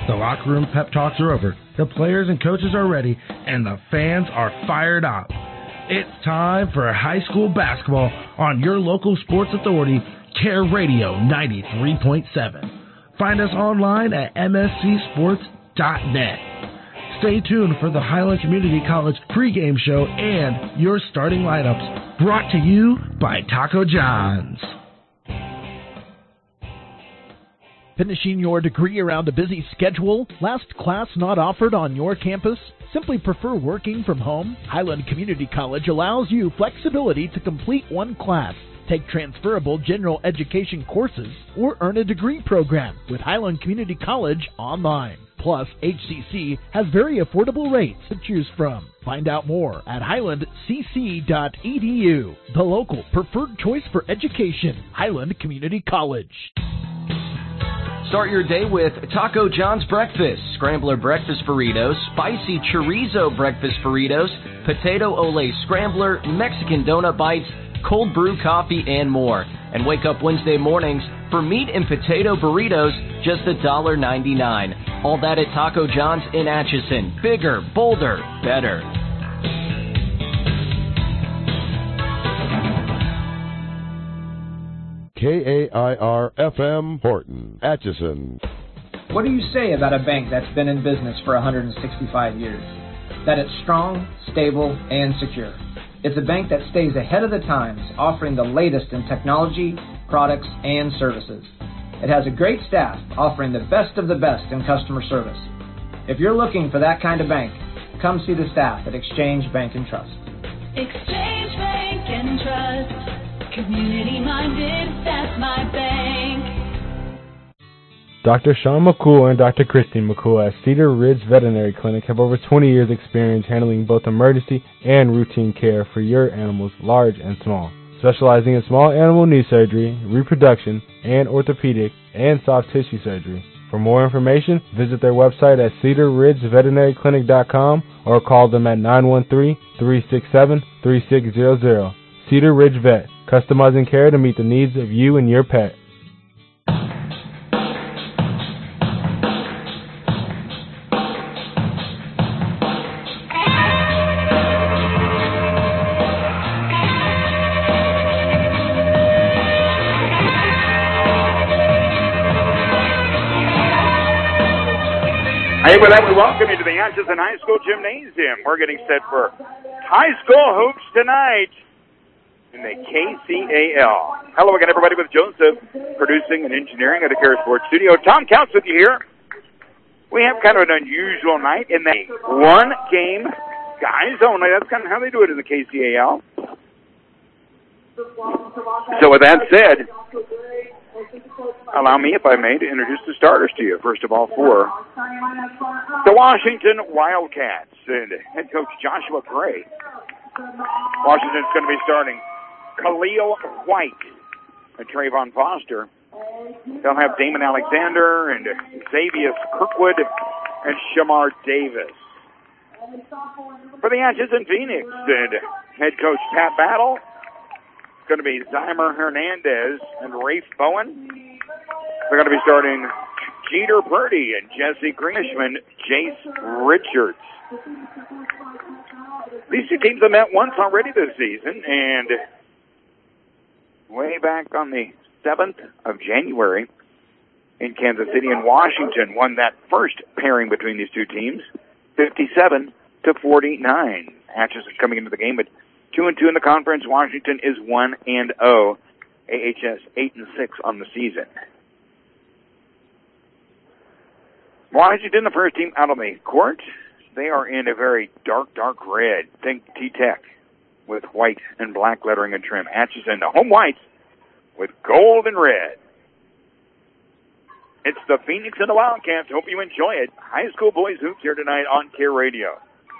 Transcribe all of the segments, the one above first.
The locker room pep talks are over, the players and coaches are ready, and the fans are fired up. It's time for high school basketball on your local sports authority, Care Radio 93.7. Find us online at mscsports.net. Stay tuned for the Highland Community College pregame show and your starting lineups, brought to you by Taco John's. Finishing your degree around a busy schedule? Last class not offered on your campus? Simply prefer working from home? Highland Community College allows you flexibility to complete one class, take transferable general education courses, or earn a degree program with Highland Community College online. Plus, HCC has very affordable rates to choose from. Find out more at highlandcc.edu. The local preferred choice for education, Highland Community College. Start your day with Taco John's Breakfast, Scrambler Breakfast Burritos, Spicy Chorizo Breakfast Burritos, Potato Ole Scrambler, Mexican Donut Bites, Cold Brew Coffee, and more. And wake up Wednesday mornings for meat and potato burritos, just $1.99. All that at Taco John's in Atchison. Bigger, bolder, better. KAIR-FM Horton, Atchison. What do you say about a bank that's been in business for 165 years? That it's strong, stable, and secure. It's a bank that stays ahead of the times, offering the latest in technology, products, and services. It has a great staff offering the best of the best in customer service. If you're looking for that kind of bank, come see the staff at Exchange Bank and Trust. Exchange Bank and Trust. Community-minded, that's my bank. Dr. Sean McCool and Dr. Christine McCool at Cedar Ridge Veterinary Clinic have over 20 years experience handling both emergency and routine care for your animals, large and small. Specializing in small animal knee surgery, reproduction, and orthopedic and soft tissue surgery. For more information, visit their website at cedarridgeveterinaryclinic.com or call them at 913-367-3600. Cedar Ridge Vet, customizing care to meet the needs of you and your pet. Hey, with that, we welcome you to the Atchison High School Gymnasium. We're getting set for high school hoops tonight in the KCAL. Hello again, everybody, with Joseph producing and engineering at the Care Sports Studio. Tom Counts with you here. We have kind of an unusual night in the one-game guys only. That's kind of how they do it in the KCAL. So with that said, allow me, if I may, to introduce the starters to you. First of all, for the Washington Wildcats and head coach Joshua Gray. Washington's going to be starting Khalil White and Trayvon Foster. They'll have Damon Alexander and Xavier Kirkwood and Shamar Davis. For the Atchison Phoenix and head coach Pat Battle, it's going to be Zymer Hernandez and Rafe Bowen. They're going to be starting Jeter Purdy and Jesse Greenishman, Jace Richards. These two teams have met once already this season, and way back on the 7th of January in Kansas City and Washington won that first pairing between these two teams, 57-49. Atchison coming into the game at 2-2 in the conference. Washington is 1-0. AHS 8-6 on the season. Washington, the first team out on the court. They are in a very dark red. Think T-Tech with white and black lettering and trim. Atchison, the home whites with gold and red. It's the Phoenix and the Wildcats. Hope you enjoy it. High school boys hoops here tonight on Care Radio.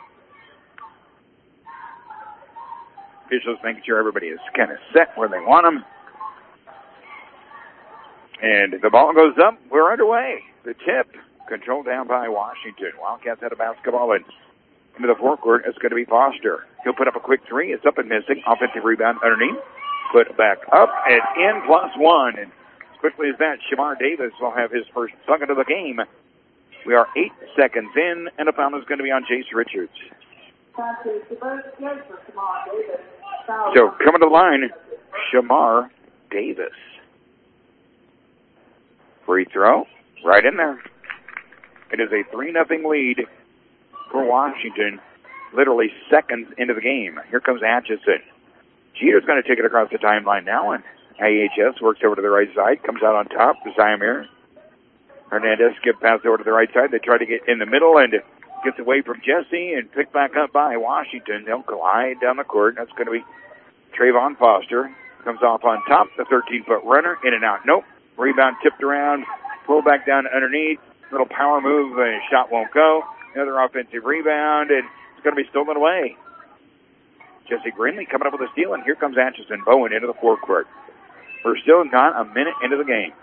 Officials making sure everybody is kind of set where they want them. And the ball goes up. We're underway. The tip controlled down by Washington. Wildcats had a basketball and into the forecourt. It's going to be Foster. He'll put up a quick three. It's up and missing. Offensive rebound underneath. Put back up and in +1. And as quickly as that, Shamar Davis will have his first bucket of the game We are 8 seconds in, and a foul is going to be on Jace Richards. So coming to the line, Shamar Davis. Free throw, right in there. It is a 3-0 lead for Washington, literally seconds into the game. Here comes Atchison. Jeter's going to take it across the timeline now, and AHS works over to the right side, comes out on top to Zymir. Hernandez skip pass over to the right side. They try to get in the middle and gets away from Jesse and picked back up by Washington. They'll glide down the court. That's going to be Trayvon Foster. Comes off on top, the 13-foot runner, in and out. Nope. Rebound tipped around, pulled back down underneath. Little power move, and shot won't go. Another offensive rebound, and it's going to be stolen away. Jesse Greenlee coming up with a steal, and here comes Atchison Bowen into the forecourt. We're still not a minute into the game.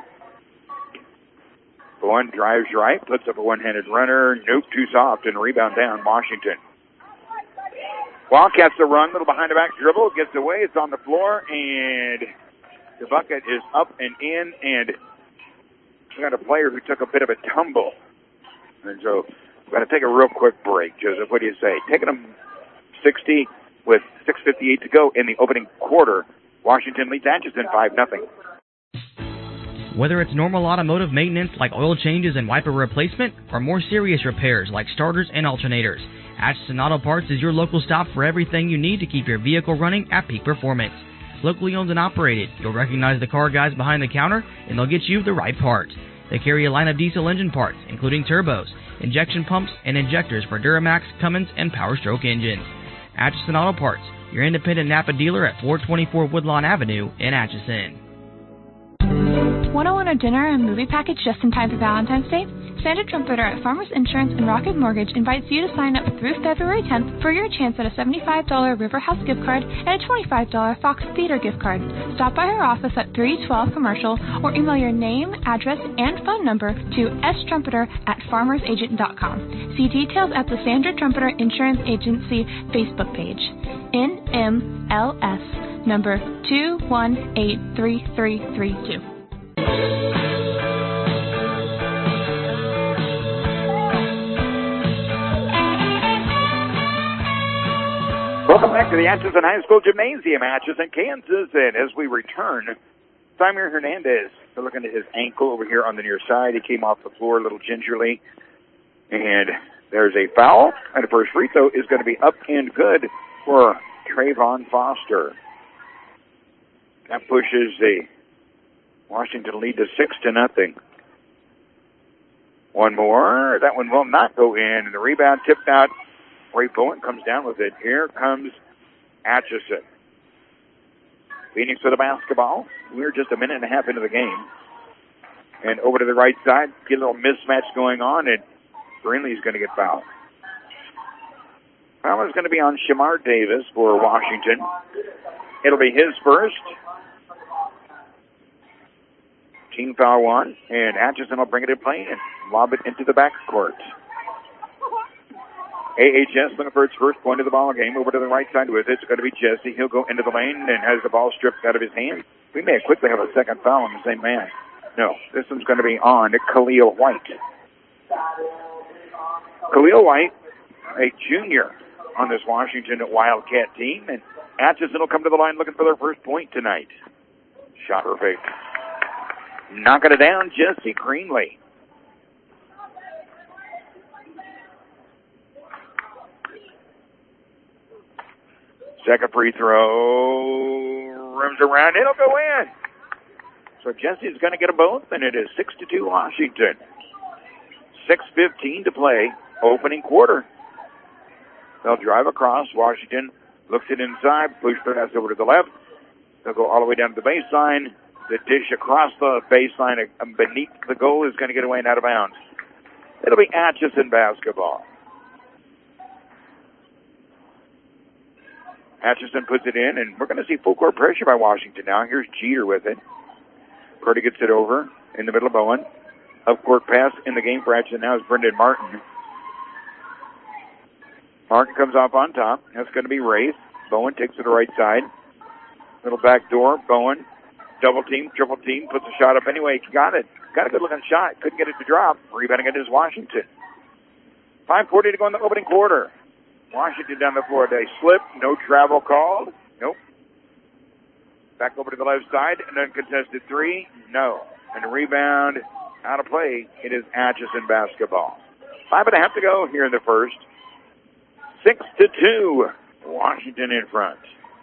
Bowen drives right, puts up a one-handed runner. Nope, too soft, and rebound down, Washington. Wildcats the run, little behind the back dribble, gets away, it's on the floor, and the bucket is up and in, and we got a player who took a bit of a tumble. And so we're going to take a real quick break. Joseph, what do you say? Taking them 60 with 6:58 to go in the opening quarter. Washington leads Atchison 5-0. Whether it's normal automotive maintenance like oil changes and wiper replacement, or more serious repairs like starters and alternators, Atchison Auto Parts is your local stop for everything you need to keep your vehicle running at peak performance. Locally owned and operated, you'll recognize the car guys behind the counter, and they'll get you the right parts. They carry a line of diesel engine parts, including turbos, injection pumps, and injectors for Duramax, Cummins, and Power Stroke engines. Atchison Auto Parts, your independent Napa dealer at 424 Woodlawn Avenue in Atchison. Want to win a dinner and movie package just in time for Valentine's Day? Sandra Trumpeter at Farmers Insurance and Rocket Mortgage invites you to sign up through February 10th for your chance at a $75 River House gift card and a $25 Fox Theater gift card. Stop by her office at 312 Commercial or email your name, address, and phone number to strumpeter@farmersagent.com. See details at the Sandra Trumpeter Insurance Agency Facebook page. NMLS number 2183332. Welcome back to the Atchison High School Gymnasium, Atchison, Kansas. And as we return, Zymir Hernandez, we're looking at his ankle over here on the near side. He came off the floor a little gingerly. And there's a foul. And the first free throw is going to be up and good for Trayvon Foster. That pushes the Washington lead to 6-0. One more. That one will not go in. And the rebound tipped out. Ray Bowen comes down with it. Here comes Atchison. Phoenix with the basketball. We're just a minute and a half into the game. And over to the right side, get a little mismatch going on, and Greenlee's going to get fouled. Foul is going to be on Shamar Davis for Washington. It'll be his first. Team foul one, and Atchison will bring it in play and lob it into the backcourt. AHS looking for its first point of the ball game. Over to the right side with it. It's going to be Jesse. He'll go into the lane and has the ball stripped out of his hand. We may quickly have a second foul on the same man. No, this one's going to be on Khalil White. Khalil White, a junior on this Washington Wildcat team, and Atchison will come to the line looking for their first point tonight. Shot perfect. Knocking it down, Jesse Greenlee. Second free throw, rims around, it'll go in. So Jesse's going to get them both, and it is 6-2 Washington. 6:15 to play, opening quarter. They'll drive across. Washington looks it inside, push pass over to the left. They'll go all the way down to the baseline. The dish across the baseline beneath the goal is going to get away and out of bounds. It'll be Atchison basketball. Atchison puts it in, and we're going to see full court pressure by Washington now. Here's Jeter with it. Purdy gets it over in the middle of Bowen. Up court pass in the game for Atchison now is Brendan Martin. Martin comes off on top. That's going to be Race. Bowen takes it to the right side. Little back door. Bowen Double team, triple team, puts a shot up anyway. Got it. Got a good looking shot. Couldn't get it to drop. Rebounding it is Washington. 5:40 to go in the opening quarter. Washington down the floor. They slip. No travel called. Nope. Back over to the left side. An uncontested three. No. And a rebound out of play. It is Atchison basketball. 5.5 to go here in the first. 6-2. Washington in front.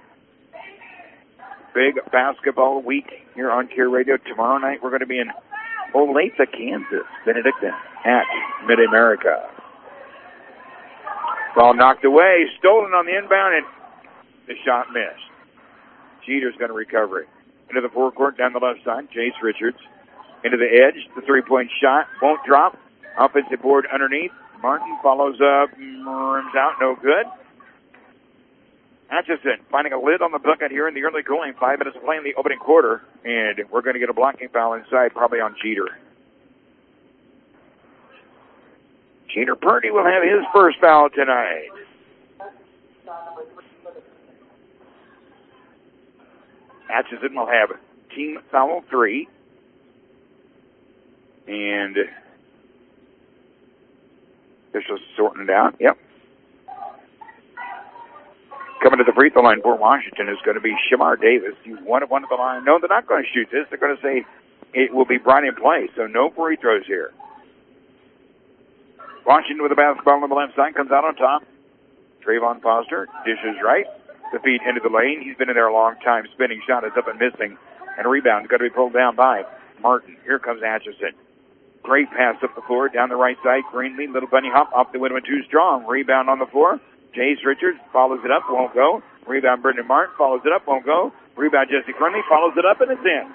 Big basketball week here on Care Radio. Tomorrow night we're going to be in Olathe, Kansas. Benedictine at Mid-America. Ball knocked away, stolen on the inbound, and the shot missed. Jeter's going to recover it. Into the forecourt down the left side. Jace Richards into the edge. The three-point shot won't drop. Offensive board underneath. Martin follows up, rims out, no good. Atchison finding a lid on the bucket here in the early going. 5 minutes to play in the opening quarter, and we're going to get a blocking foul inside, probably on Jeter. Jeter Purdy will have his first foul tonight. Atchison will have team foul 3. And officials sorting it out. Yep. Coming to the free throw line for Washington is going to be Shamar Davis. He's 1 of 1 at the line. No, they're not going to shoot this. They're going to say it will be brought in play. So no free throws here. Washington with the basketball on the left side comes out on top. Trayvon Foster dishes right. The feed into the lane. He's been in there a long time. Spinning shot is up and missing. And a rebound is going to be pulled down by Martin. Here comes Atchison. Great pass up the floor. Down the right side. Greenlee, little bunny hop off the window and too strong. Rebound on the floor. Jace Richards follows it up. Won't go. Rebound Brendan Martin. Follows it up. Won't go. Rebound Jesse Greenlee. Follows it up and it's in.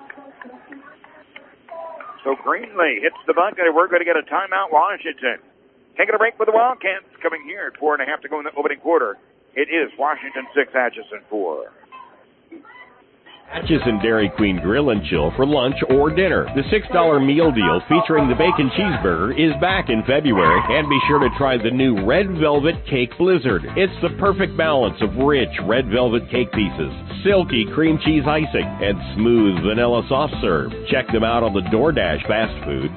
So Greenlee hits the bucket and we're going to get a timeout, Washington. Taking a break with the Wildcats coming here at 4.5 to go in the opening quarter. It is Washington 6, Atchison 4. Atchison Dairy Queen Grill and Chill for lunch or dinner. The $6 meal deal featuring the bacon cheeseburger is back in February. And be sure to try the new Red Velvet Cake Blizzard. It's the perfect balance of rich red velvet cake pieces, silky cream cheese icing, and smooth vanilla soft serve. Check them out on the DoorDash fast food.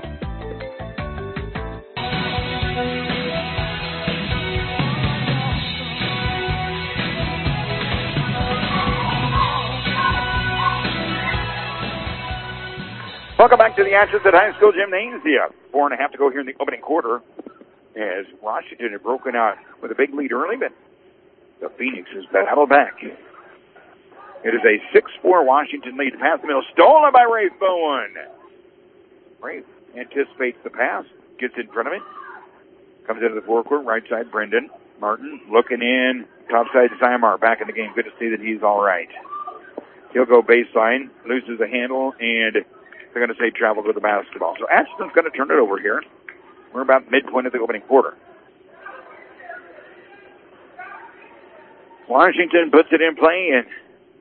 Welcome back to the Atchison High School Gymnasium. 4.5 to go here in the opening quarter as Washington had broken out with a big lead early, but the Phoenix has battled back. It is a 6-4 Washington lead. Pass the middle, stolen by Rafe Bowen. Rafe anticipates the pass, gets in front of it, comes into the forecourt, right side, Brendan Martin looking in, top side, Zymar back in the game. Good to see that he's all right. He'll go baseline, loses the handle, and they're going to say travels with the basketball. So Atchison's going to turn it over here. We're about midpoint of the opening quarter. Washington puts it in play, and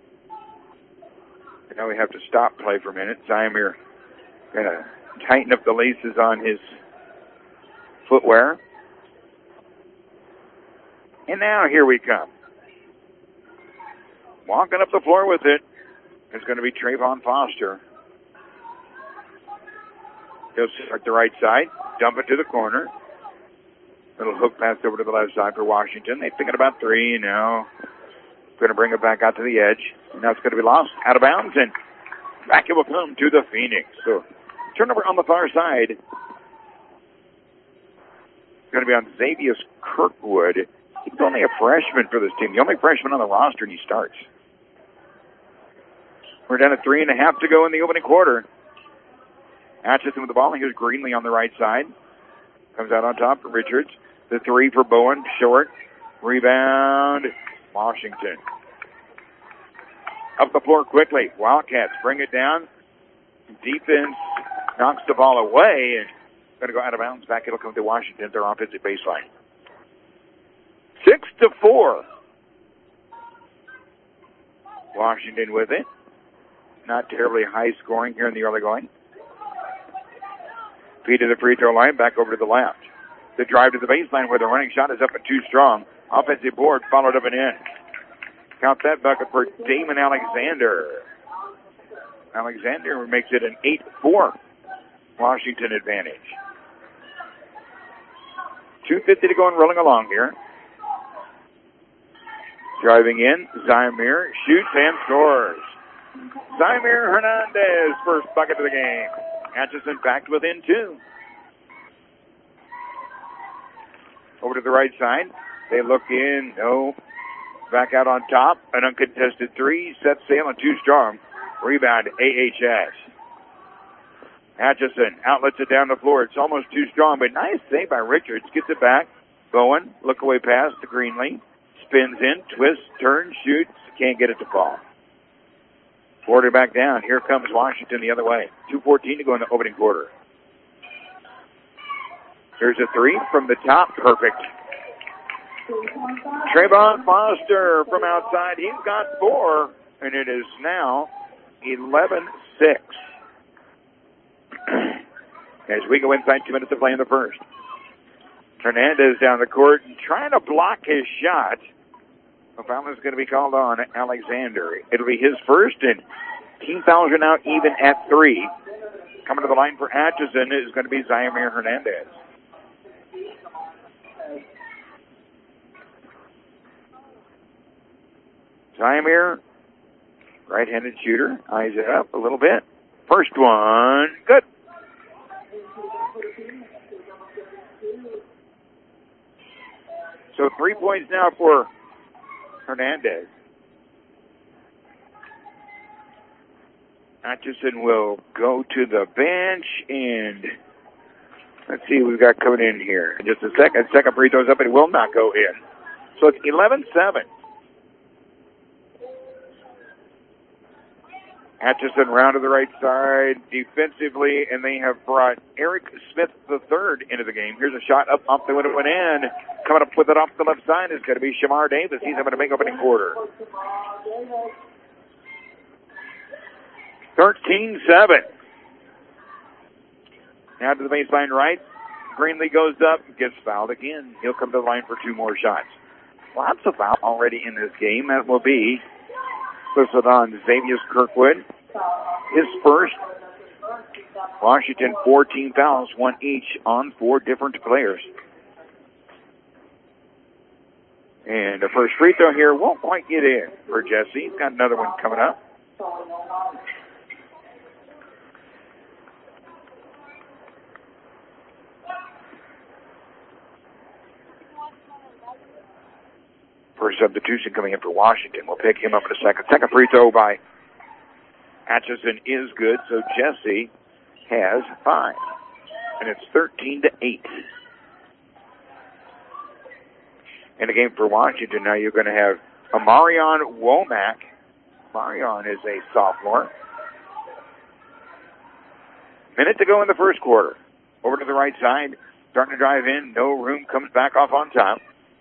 now we have to stop play for a minute. Zymir going to tighten up the laces on his footwear. And now here we come. Walking up the floor with it is going to be Trayvon Foster. He'll start the right side, dump it to the corner. Little hook pass over to the left side for Washington. They're thinking about 3 now. Going to bring it back out to the edge. And now it's going to be lost out of bounds, and back it will come to the Phoenix. So turnover on the far side. It's going to be on Xavier Kirkwood. He's only a freshman for this team. The only freshman on the roster, and he starts. We're down to 3.5 to go in the opening quarter. Atchison with the ball. Here's Greenlee on the right side. Comes out on top for Richards. The 3 for Bowen. Short. Rebound. Washington. Up the floor quickly. Wildcats bring it down. Defense knocks the ball away and going to go out of bounds. Back it'll come to Washington. Their offensive baseline. 6-4. Washington with it. Not terribly high scoring here in the early going. Feed to the free throw line, back over to the left. The drive to the baseline where the running shot is up and too strong. Offensive board followed up and in. Count that bucket for Damon Alexander. Alexander makes it an 8-4 Washington advantage. 2:50 to go and rolling along here. Driving in, Zymir shoots and scores. Zymir Hernandez, first bucket of the game. Atchison back within 2. Over to the right side. They look in. No. Back out on top. An uncontested 3. Set sail and 2 strong. Rebound, AHS. Atchison outlets it down the floor. It's almost too strong, but nice save by Richards. Gets it back. Bowen, look away pass to Greenlee. Spins in, twists, turns, shoots. Can't get it to fall. Quarter back down. Here comes Washington the other way. 2:14 to go in the opening quarter. Here's a 3 from the top. Perfect. Trayvon Foster from outside. He's got 4, and it is now 11-6. As we go inside 2 minutes to play in the first. Hernandez down the court trying to block his shot. A foul is going to be called on Alexander. It'll be his first, and team fouls are now even at 3. Coming to the line for Atchison is going to be Zymir Hernandez. Zymir, right-handed shooter, eyes it up a little bit. First one, good. So 3 points now for Hernandez. Atchison will go to the bench, and let's see what we've got coming in here. In just a second. Second free throws up, and it will not go in. So it's 11-7. Atchison round to the right side defensively, and they have brought Eric Smith III into the game. Here's a shot up the window, went in. Coming up with it off the left side is going to be Shamar Davis. He's having a big opening quarter. 13-7. Now to the baseline right. Greenlee goes up, gets fouled again. He'll come to the line for 2 more shots. Lots of fouls already in this game. That will be listed on Xavier Kirkwood. His first. Washington 14 fouls, 1 each on 4 different players. And the first free throw here won't quite get in for Jesse. He's got another one coming up. First substitution coming in for Washington. We'll pick him up in a second. Second free throw by Atchison is good, so Jesse has 5. And it's 13-8. In the game for Washington, now you're going to have Amarion Womack. Amarion is a sophomore. Minute to go in the first quarter. Over to the right side. Starting to drive in. No room. Comes back off on top.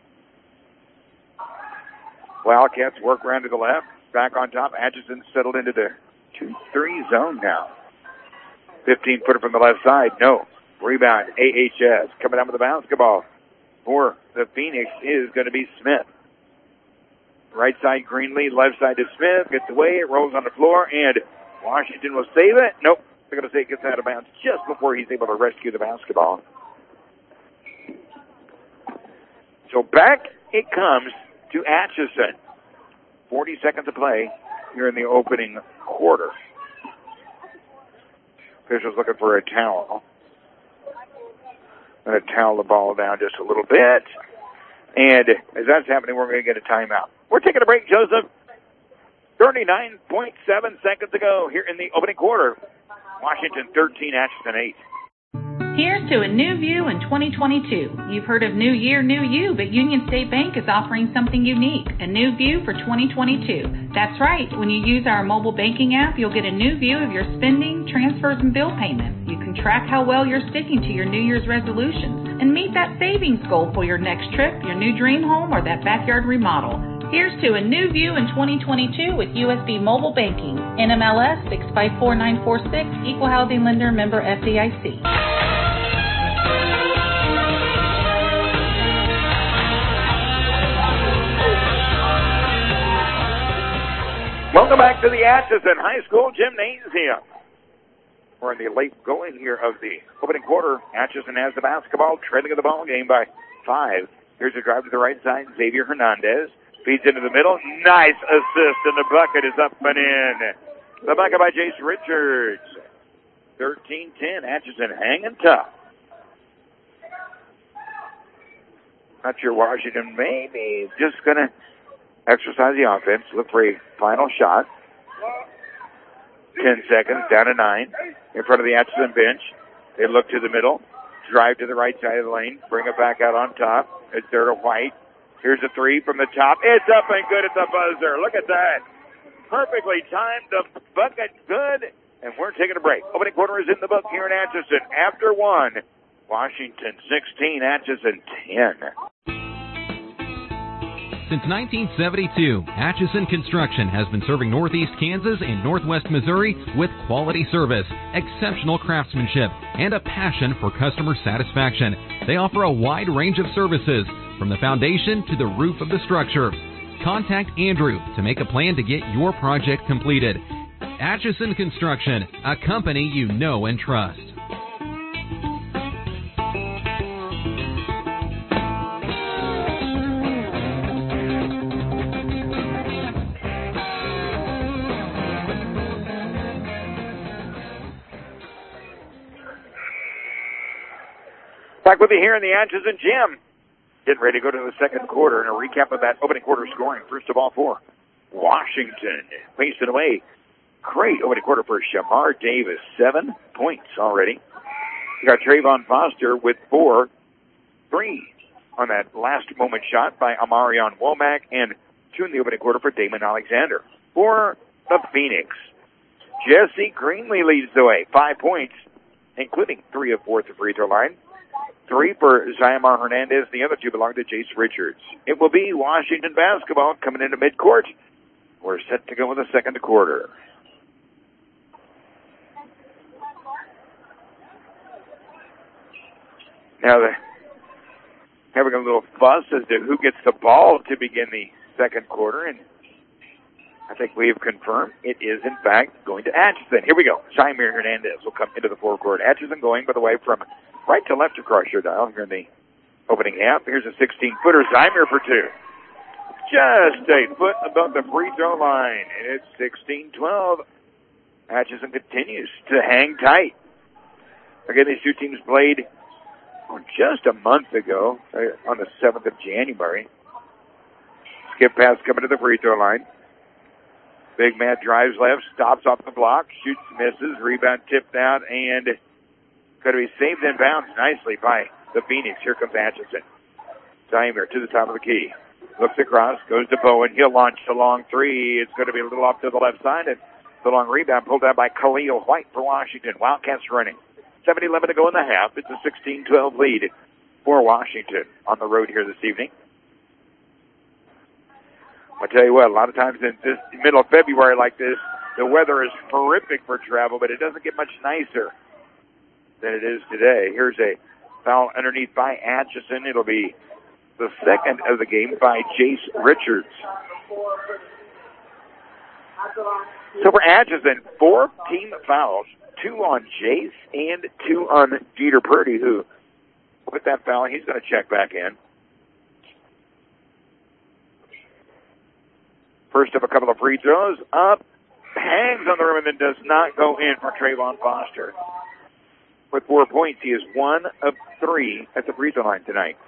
Wildcats work around to the left. Back on top. Atchison settled into the 2-3 zone now. 15-footer from the left side. No. Rebound. AHS. Coming down with the basketball. For the Phoenix is going to be Smith. Right side Greenlee. Left side to Smith. Gets away. It rolls on the floor. And Washington will save it. Nope. They're going to say it gets out of bounds just before he's able to rescue the basketball. So back it comes to Atchison. 40 seconds to play here in the opening quarter. Officials looking for a towel. Going to towel the ball down just a little bit. And as that's happening, we're going to get a timeout. We're taking a break, Joseph. 39.7 seconds to go here in the opening quarter. Washington 13, Atchison 8. Here's to a new view in 2022. You've heard of New Year, New You, but Union State Bank is offering something unique, a new view for 2022. That's right. When you use our mobile banking app, you'll get a new view of your spending, transfers, and bill payments. You can track how well you're sticking to your New Year's resolutions and meet that savings goal for your next trip, your new dream home, or that backyard remodel. Here's to a new view in 2022 with USB Mobile Banking. NMLS 654946, Equal Housing Lender, member FDIC. Welcome back to the Atchison High School Gymnasium. We're in the late going here of the opening quarter. Atchison has the basketball, trailing in the ball game by 5. Here's a drive to the right side. Xavier Hernandez feeds into the middle. Nice assist, and the bucket is up and in. The bucket by Jace Richards. 13-10. Atchison hanging tough. Not sure Washington maybe just going to exercise the offense. Look for a final shot. 10 seconds, down to 9. In front of the Atchison bench. They look to the middle. Drive to the right side of the lane. Bring it back out on top. It's there to White. Here's a 3 from the top. It's up and good at the buzzer. Look at that. Perfectly timed. The bucket good. And we're taking a break. Opening quarter is in the book here in Atchison. After 1, Washington 16, Atchison 10. Since 1972, Atchison Construction has been serving Northeast Kansas and Northwest Missouri with quality service, exceptional craftsmanship, and a passion for customer satisfaction. They offer a wide range of services, from the foundation to the roof of the structure. Contact Andrew to make a plan to get your project completed. Atchison Construction, a company you know and trust. Back with you here in the Atchison gym. Getting ready to go to the second quarter and a recap of that opening quarter scoring. First of all for Washington. Pacing away. Great opening quarter for Shamar Davis. 7 points already. You got Trayvon Foster with 4. 3 on that last moment shot by Amarion Womack, and 2 in the opening quarter for Damon Alexander. For the Phoenix, Jesse Greenlee leads the way. 5 points, including 3 of 4 at the free throw line. 3 for Zyamar Hernandez. The other 2 belong to Jace Richards. It will be Washington basketball coming into midcourt. We're set to go in the second quarter. Now they're having a little fuss as to who gets the ball to begin the second quarter, and I think we have confirmed it is, in fact, going to Atchison. Here we go. Zyamar Hernandez will come into the forecourt. Atchison going, by the way, from right to left across your dial here in the opening half. Here's a 16-footer. Zyamar for 2. Just a foot above the free throw line, and it's 16-12. Atchison continues to hang tight. Again, these two teams played just a month ago, on the 7th of January. Skip pass coming to the free throw line. Big Matt drives left, stops off the block, shoots, misses, rebound tipped out, and going to be saved in bounds nicely by the Phoenix. Here comes Atchison. Zyamar to the top of the key. Looks across, goes to Bowen. He'll launch the long 3. It's going to be a little off to the left side, and the long rebound pulled out by Khalil White for Washington. Wildcats running. 7:11 to go in the half. It's a 16-12 lead for Washington on the road here this evening. I'll tell you what, a lot of times in this middle of February like this, the weather is horrific for travel, but it doesn't get much nicer than it is today. Here's a foul underneath by Atchison. It'll be the second of the game by Jace Richards. So for Atchison, 4 team fouls. 2 on Jace and 2 on Jeter Purdy, who, with that foul, he's going to check back in. First of a couple of free throws, up, hangs on the rim, and then does not go in for Trayvon Foster. With 4 points, he is 1 of 3 at the free throw line tonight.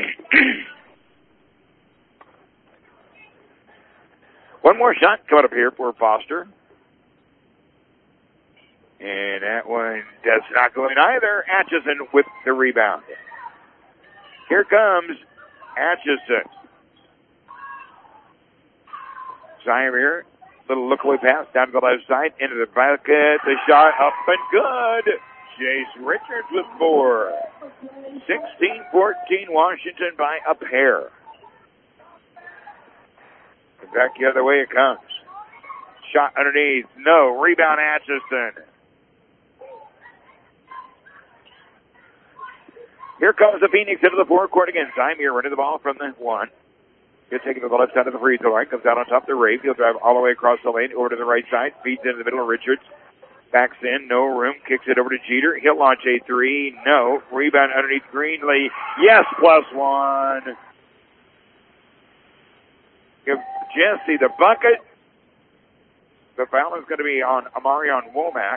One more shot coming up here for Foster. And that one does not go in either. Atchison with the rebound. Here comes Atchison. Zyamar, little look-away pass down to the left side, into the bucket. The shot up and good. Jace Richards with 4. 16-14 Washington by a pair. And back the other way it comes. Shot underneath. No. Rebound Atchison. Here comes the Phoenix into the forecourt again. Zyamar running the ball from the 1. He'll take it to the left side of the free throw line. Comes out on top of the Rafe. He'll drive all the way across the lane over to the right side. Feeds into the middle of Richards. Backs in. No room. Kicks it over to Jeter. He'll launch a three. No. Rebound underneath Greenlee. Yes, +1. Give Jesse the bucket. The foul is going to be on Amarion Womack.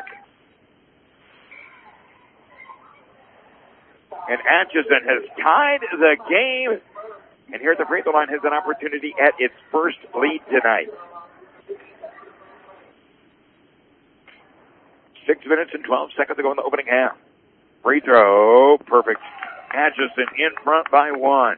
And Atchison has tied the game. And here at the free throw line has an opportunity at its first lead tonight. 6 minutes and 12 seconds to go in the opening half. Free throw, perfect. Atchison in front by 1.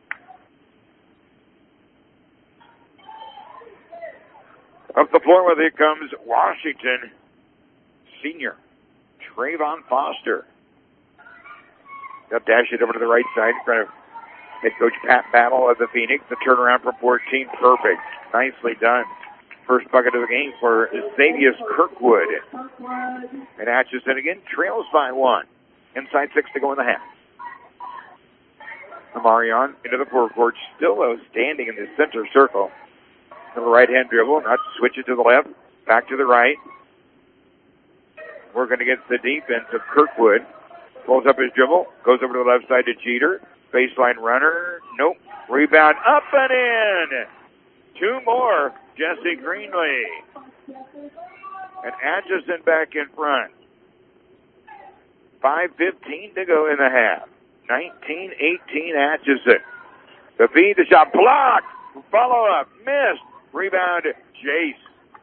Up the floor with it comes Washington senior Trayvon Foster. They'll dash it over to the right side in front of head coach Pat Battle of the Phoenix. The turnaround from 14, perfect. Nicely done. First bucket of the game for Xavier Kirkwood. And Atchison again trails by 1. Inside 6 to go in the half. Amarion into the forecourt, still though standing in the center circle. The right-hand dribble, not switch it to the left, back to the right. Working against the defense of Kirkwood. Pulls up his dribble, goes over to the left side to Jeter. Baseline runner, nope. Rebound up and in. 2 more, Jesse Greenlee. And Atchison back in front. 5:15 to go in the half. 19-18 Atchison. The feed, the shot blocked. Follow up, missed. Rebound, Jace.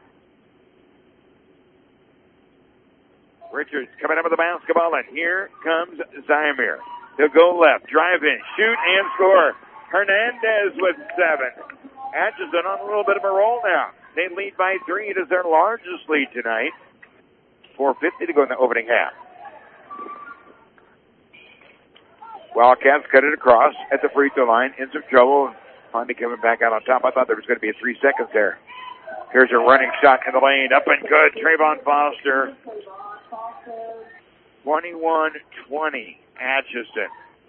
Richards coming up with the basketball, and here comes Zymir. He'll go left, drive in, shoot, and score. Hernandez with 7. Atchison on a little bit of a roll now. They lead by 3. It is their largest lead tonight. 4:50 to go in the opening half. Wildcats cut it across at the free throw line. In some trouble. Finally coming back out on top. I thought there was going to be 3 seconds there. Here's a running shot in the lane. Up and good. Trayvon Foster. 21-20. Atchison.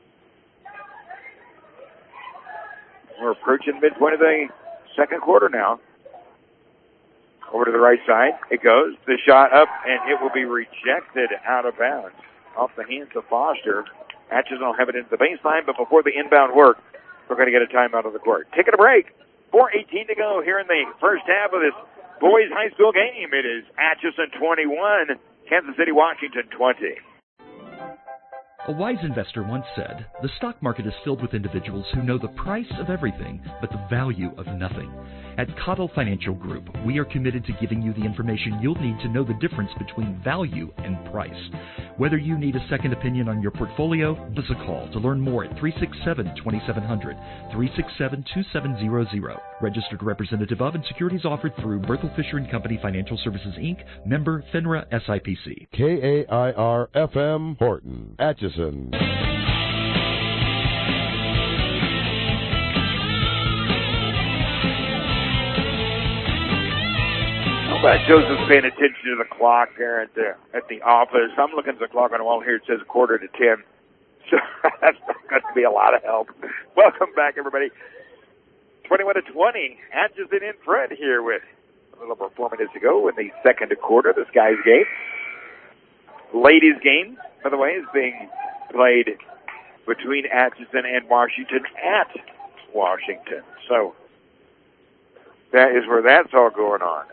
We're approaching midpoint of the second quarter now. Over to the right side. It goes. The shot up, and it will be rejected out of bounds. Off the hands of Foster. Atchison will have it into the baseline, but before the inbound work, we're going to get a timeout on the court. Taking a break. 4:18 to go here in the first half of this boys high school game. It is Atchison 21, Kansas City, Washington 20. A wise investor once said, "The stock market is filled with individuals who know the price of everything, but the value of nothing." At Cottle Financial Group, we are committed to giving you the information you'll need to know the difference between value and price. Whether you need a second opinion on your portfolio, give us a call to learn more at 367-2700, 367-2700. Registered representative of and securities offered through Berthel Fisher & Company Financial Services, Inc., member FINRA SIPC. KAIR-FM Horton, Atchison. Joseph's paying attention to the clock there at the office. I'm looking at the clock on the wall here. It says 9:45. So that's not going to be a lot of help. Welcome back, everybody. 21-20. Atchison in front here with a little over 4 minutes to go in the second quarter. This guy's game. Ladies' game, by the way, is being played between Atchison and Washington at Washington. So that is where that's all going on.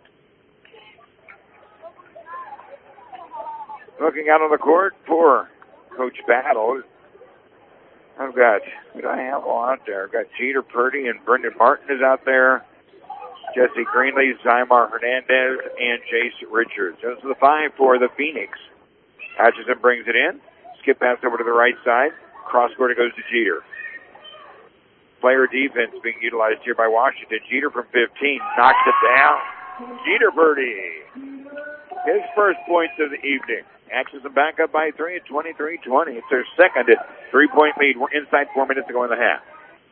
Looking out on the court for Coach Battle. I've got, who do I have out there? I've got Jeter Purdy and Brendan Martin is out there. Jesse Greenlee, Zymar Hernandez, and Jace Richards. Those are the 5 for the Phoenix. Atchison brings it in. Skip pass over to the right side. Cross court, it goes to Jeter. Player defense being utilized here by Washington. Jeter from 15 knocks it down. Jeter Purdy. His first points of the evening. Atchison back up by 3 at 23-20. It's their second 3-point lead. We're inside 4 minutes to go in the half.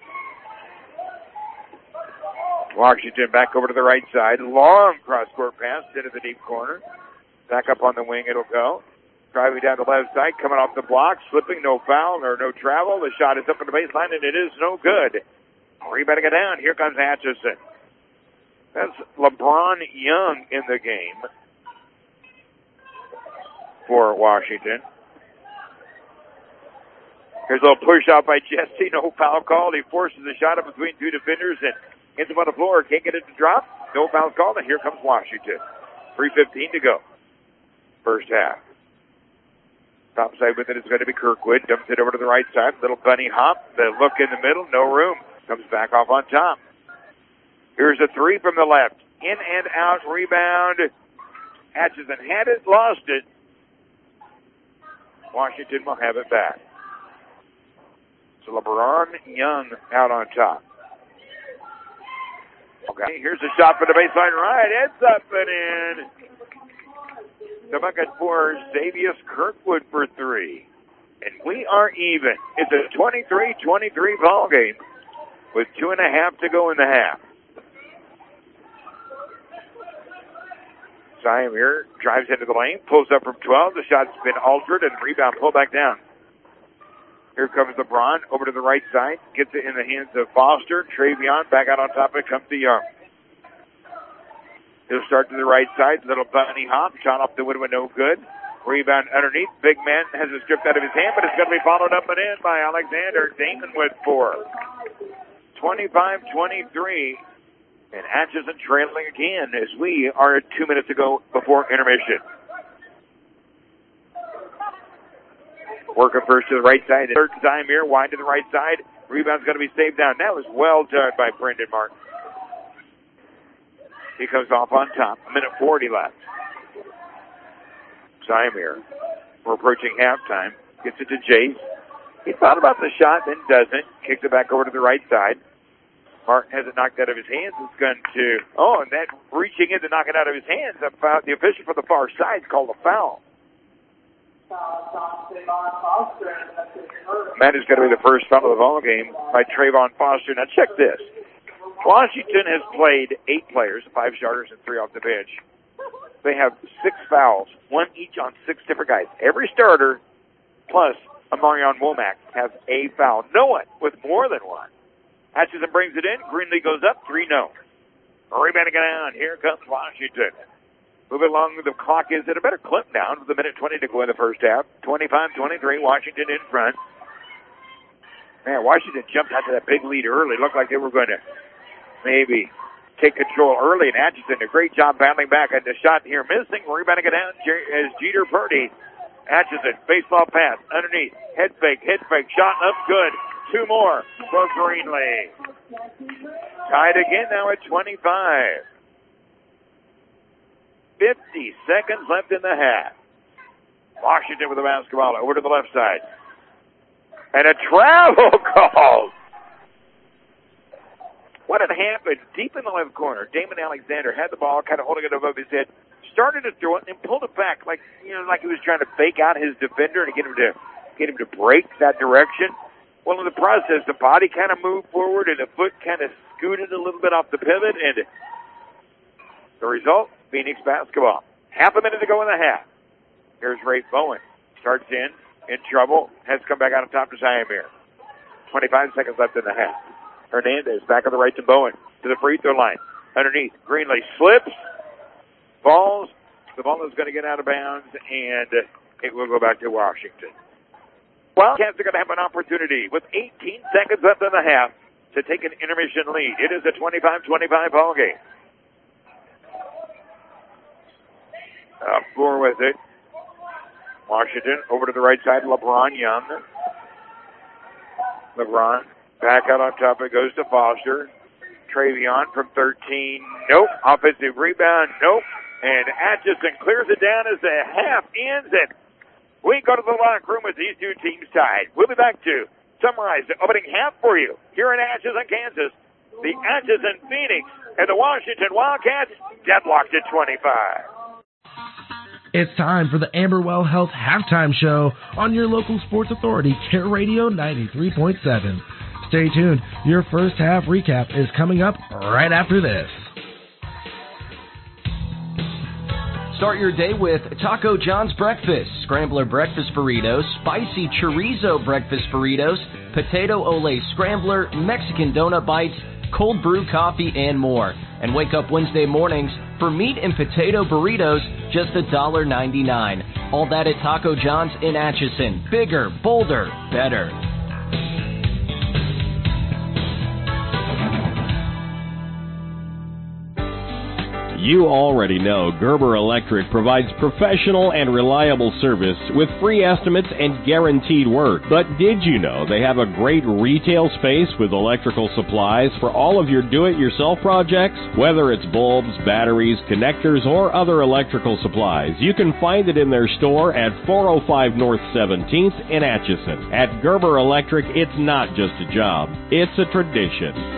Washington back over to the right side. Long cross-court pass into the deep corner. Back up on the wing it'll go. Driving down the left side, coming off the block, slipping, no foul or no travel. The shot is up on the baseline, and it is no good. Rebounding it down. Here comes Atchison. That's LeBron Young in the game for Washington. Here's a little push off by Jesse. No foul called. He forces the shot up between two defenders and ends up on the floor. Can't get it to drop. No foul called. And here comes Washington. 3:15 to go. First half. Top side with it is going to be Kirkwood. Dumps it over to the right side. Little bunny hop. The look in the middle. No room. Comes back off on top. Here's a three from the left. In and out. Rebound. Atchison had it. Lost it. Washington will have it back. So LeBron Young out on top. Okay, here's a shot for the baseline right. It's up and in. The bucket for Xavier Kirkwood for three. And we are even. It's a 23-23 ball game with 2.5 to go in the half. Siamir drives into the lane, pulls up from 12. The shot's been altered and rebound pull back down. Here comes LeBron over to the right side. Gets it in the hands of Foster. Travion back out on top of it. Comes to Young. He'll start to the right side. Little bunny hop. Shot off the window, no good. Rebound underneath. Big man has it stripped out of his hand, but it's going to be followed up and in by Alexander. Damon with 4. 25-23. And Atchison trailing again as we are at 2 minutes to go before intermission. Working first to the right side. Third time here, wide to the right side. Rebound's going to be saved down. That was well done by Brendan Martin. He comes off on top. 1:40 left. Siamir. We're approaching halftime. Gets it to Jace. He thought about the shot, then doesn't. Kicks it back over to the right side. Martin has it knocked out of his hands. It's going to... Oh, and that reaching in to knock it out of his hands. The official for the far side called a foul. That is going to be the first foul of the ball game by Trayvon Foster. Now check this. Washington has played 8 players, 5 starters and 3 off the bench. They have 6 fouls, 1 each on 6 different guys. Every starter plus Amarion Womack has a foul. No one with more than 1. Atchison brings it in. Greenlee goes up. 3-0. Rebounding it down. Here comes Washington. Moving along, the clock is at a better clip now with 1:20 to go in the first half. 25-23, Washington in front. Man, Washington jumped out to that big lead early. Looked like they were going to maybe take control early. And Atchison, a great job battling back. And the shot here missing. Rebounding it down as Jeter Purdy. Atchison, baseball pass, underneath. Head fake, shot up, good. 2 more for Greenlee. Tied again now at 25. 50 seconds left in the half. Washington with the basketball over to the left side. And a travel call. What had happened deep in the left corner? Damon Alexander had the ball, kind of holding it above his head, started to throw it, and pulled it back like he was trying to fake out his defender to get him to break that direction. Well, in the process, the body kind of moved forward and the foot kind of scooted a little bit off the pivot, and the result, Phoenix basketball. Half a minute to go in the half. Here's Ray Bowen. Starts in trouble, has come back out on top to Siamir. 25 seconds left in the half. Hernandez back on the right to Bowen to the free throw line. Underneath, Greenlee slips, falls. The ball is going to get out of bounds, and it will go back to Washington. Wildcats are going to have an opportunity with 18 seconds left in the half to take an intermission lead. It is a 25-25 ball game. Up floor with it. Washington over to the right side. LeBron Young. LeBron back out on top. It goes to Foster. Travion from 13. Nope. Offensive rebound. Nope. And Atchison clears it down as the half ends. And we go to the locker room with these two teams tied. We'll be back to summarize the opening half for you here in Atchison, Kansas. The Atchison Phoenix and the Washington Wildcats deadlocked at 25. It's time for the Amberwell Health Halftime Show on your local sports authority, Care Radio 93.7. Stay tuned. Your first half recap is coming up right after this. Start your day with Taco John's Breakfast, Scrambler Breakfast Burritos, Spicy Chorizo Breakfast Burritos, Potato Ole Scrambler, Mexican Donut Bites, Cold Brew Coffee, and more. And wake up Wednesday mornings for meat and potato burritos, just $1.99. All that at Taco John's in Atchison. Bigger, bolder, better. You already know Gerber Electric provides professional and reliable service with free estimates and guaranteed work. But did you know they have a great retail space with electrical supplies for all of your do-it-yourself projects? Whether it's bulbs, batteries, connectors, or other electrical supplies, you can find it in their store at 405 North 17th in Atchison. At Gerber Electric, it's not just a job, it's a tradition.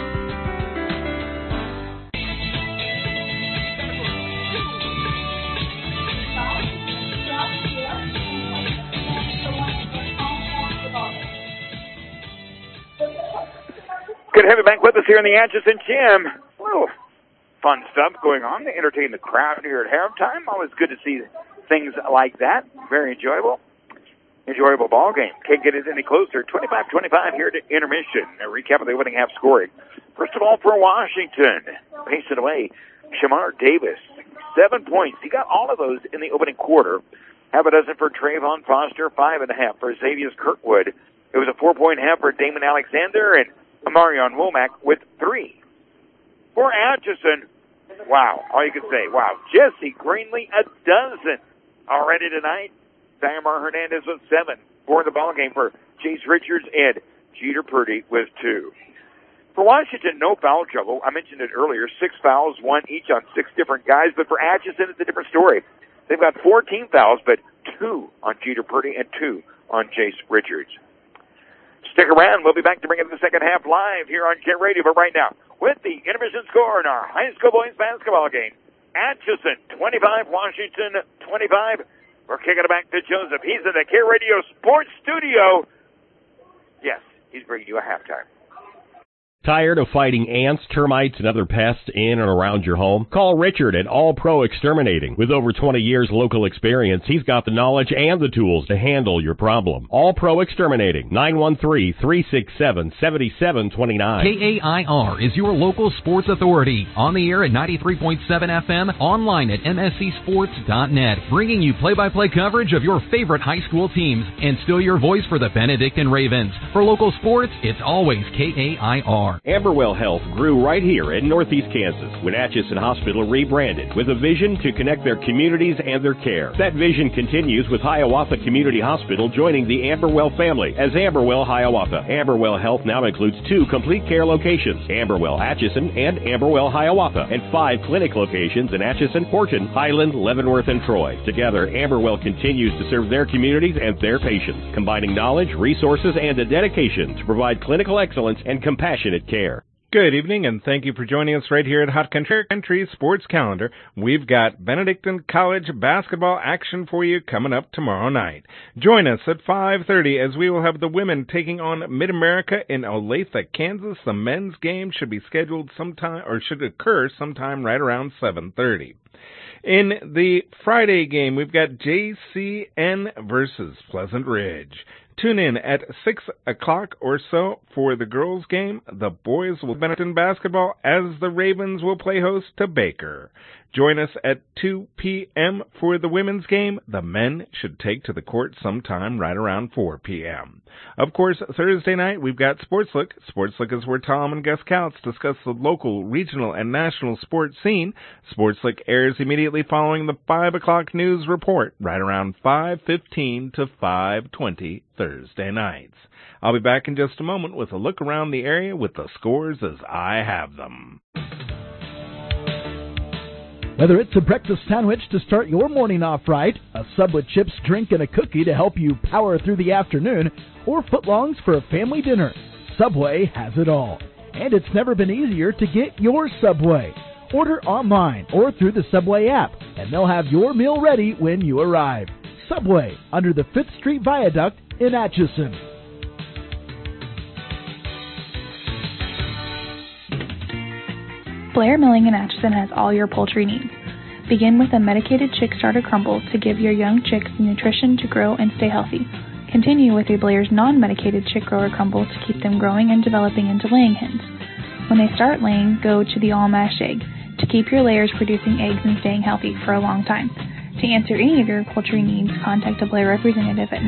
Good to have you back with us here in the Atchison Gym. Whoa, fun stuff going on to entertain the crowd here at halftime. Always good to see things like that. Very enjoyable. Enjoyable ball game. Can't get it any closer. 25-25 here to intermission. A recap of the opening half scoring. First of all, for Washington, pacing away, Shamar Davis, 7 points. He got all of those in the opening quarter. Half a dozen for Trayvon Foster, 5.5 for Xavier Kirkwood. It was a 4-point half for Damon Alexander, and Amarion Womack with 3. For Atchison, wow, all you can say, wow. Jesse Greenlee, a dozen already tonight. Diamar Hernandez with 7. For the ball game for Chase Richards and Jeter Purdy with 2. For Washington, no foul trouble. I mentioned it earlier, 6 fouls, 1 each on 6 different guys. But for Atchison, it's a different story. They've got 14 fouls, but 2 on Jeter Purdy and 2 on Chase Richards. Stick around. We'll be back to bring in the second half live here on Jet Radio. But right now, with the intermission score in our high school boys basketball game, Atchison 25, Washington 25. We're kicking it back to Joseph. He's in the Jet Radio Sports Studio. Yes, he's bringing you a halftime. Tired of fighting ants, termites, and other pests in and around your home? Call Richard at All Pro Exterminating. With over 20 years local experience, he's got the knowledge and the tools to handle your problem. All Pro Exterminating, 913-367-7729. KAIR is your local sports authority. On the air at 93.7 FM, online at mscsports.net, bringing you play-by-play coverage of your favorite high school teams, and still your voice for the Benedictine Ravens. For local sports, it's always KAIR. Amberwell Health grew right here in Northeast Kansas when Atchison Hospital rebranded with a vision to connect their communities and their care. That vision continues with Hiawatha Community Hospital joining the Amberwell family as Amberwell Hiawatha. Amberwell Health now includes 2 complete care locations, Amberwell Atchison and Amberwell Hiawatha, and 5 clinic locations in Atchison, Horton, Highland, Leavenworth, and Troy. Together, Amberwell continues to serve their communities and their patients, combining knowledge, resources, and a dedication to provide clinical excellence and compassionate care. Good evening, and thank you for joining us right here at Hot Country Sports Calendar. We've got Benedictine College basketball action for you coming up tomorrow night. Join us at 5:30 as we will have the women taking on Mid-America in Olathe, Kansas. The men's game should be scheduled sometime, or should occur sometime right around 7:30. In the Friday game, we've got JCN versus Pleasant Ridge. Tune in at 6 o'clock or so for the girls' game. The boys will Benetton basketball as the Ravens will play host to Baker. Join us at 2 p.m. for the women's game. The men should take to the court sometime right around 4 p.m. Of course, Thursday night, we've got Sports Look. Sports Look is where Tom and Gus Couts discuss the local, regional, and national sports scene. Sports Look airs immediately following the 5 o'clock news report, right around 5:15 to 5:20 Thursday nights. I'll be back in just a moment with a look around the area with the scores as I have them. Whether it's a breakfast sandwich to start your morning off right, a sub with chips, drink, and a cookie to help you power through the afternoon, or footlongs for a family dinner, Subway has it all. And it's never been easier to get your Subway. Order online or through the Subway app, and they'll have your meal ready when you arrive. Subway, under the 5th Street Viaduct in Atchison. Blair Milling in Atchison has all your poultry needs. Begin with a medicated chick starter crumble to give your young chicks the nutrition to grow and stay healthy. Continue with your Blair's non-medicated chick grower crumble to keep them growing and developing into laying hens. When they start laying, go to the all-mash egg to keep your layers producing eggs and staying healthy for a long time. To answer any of your poultry needs, contact a Blair representative at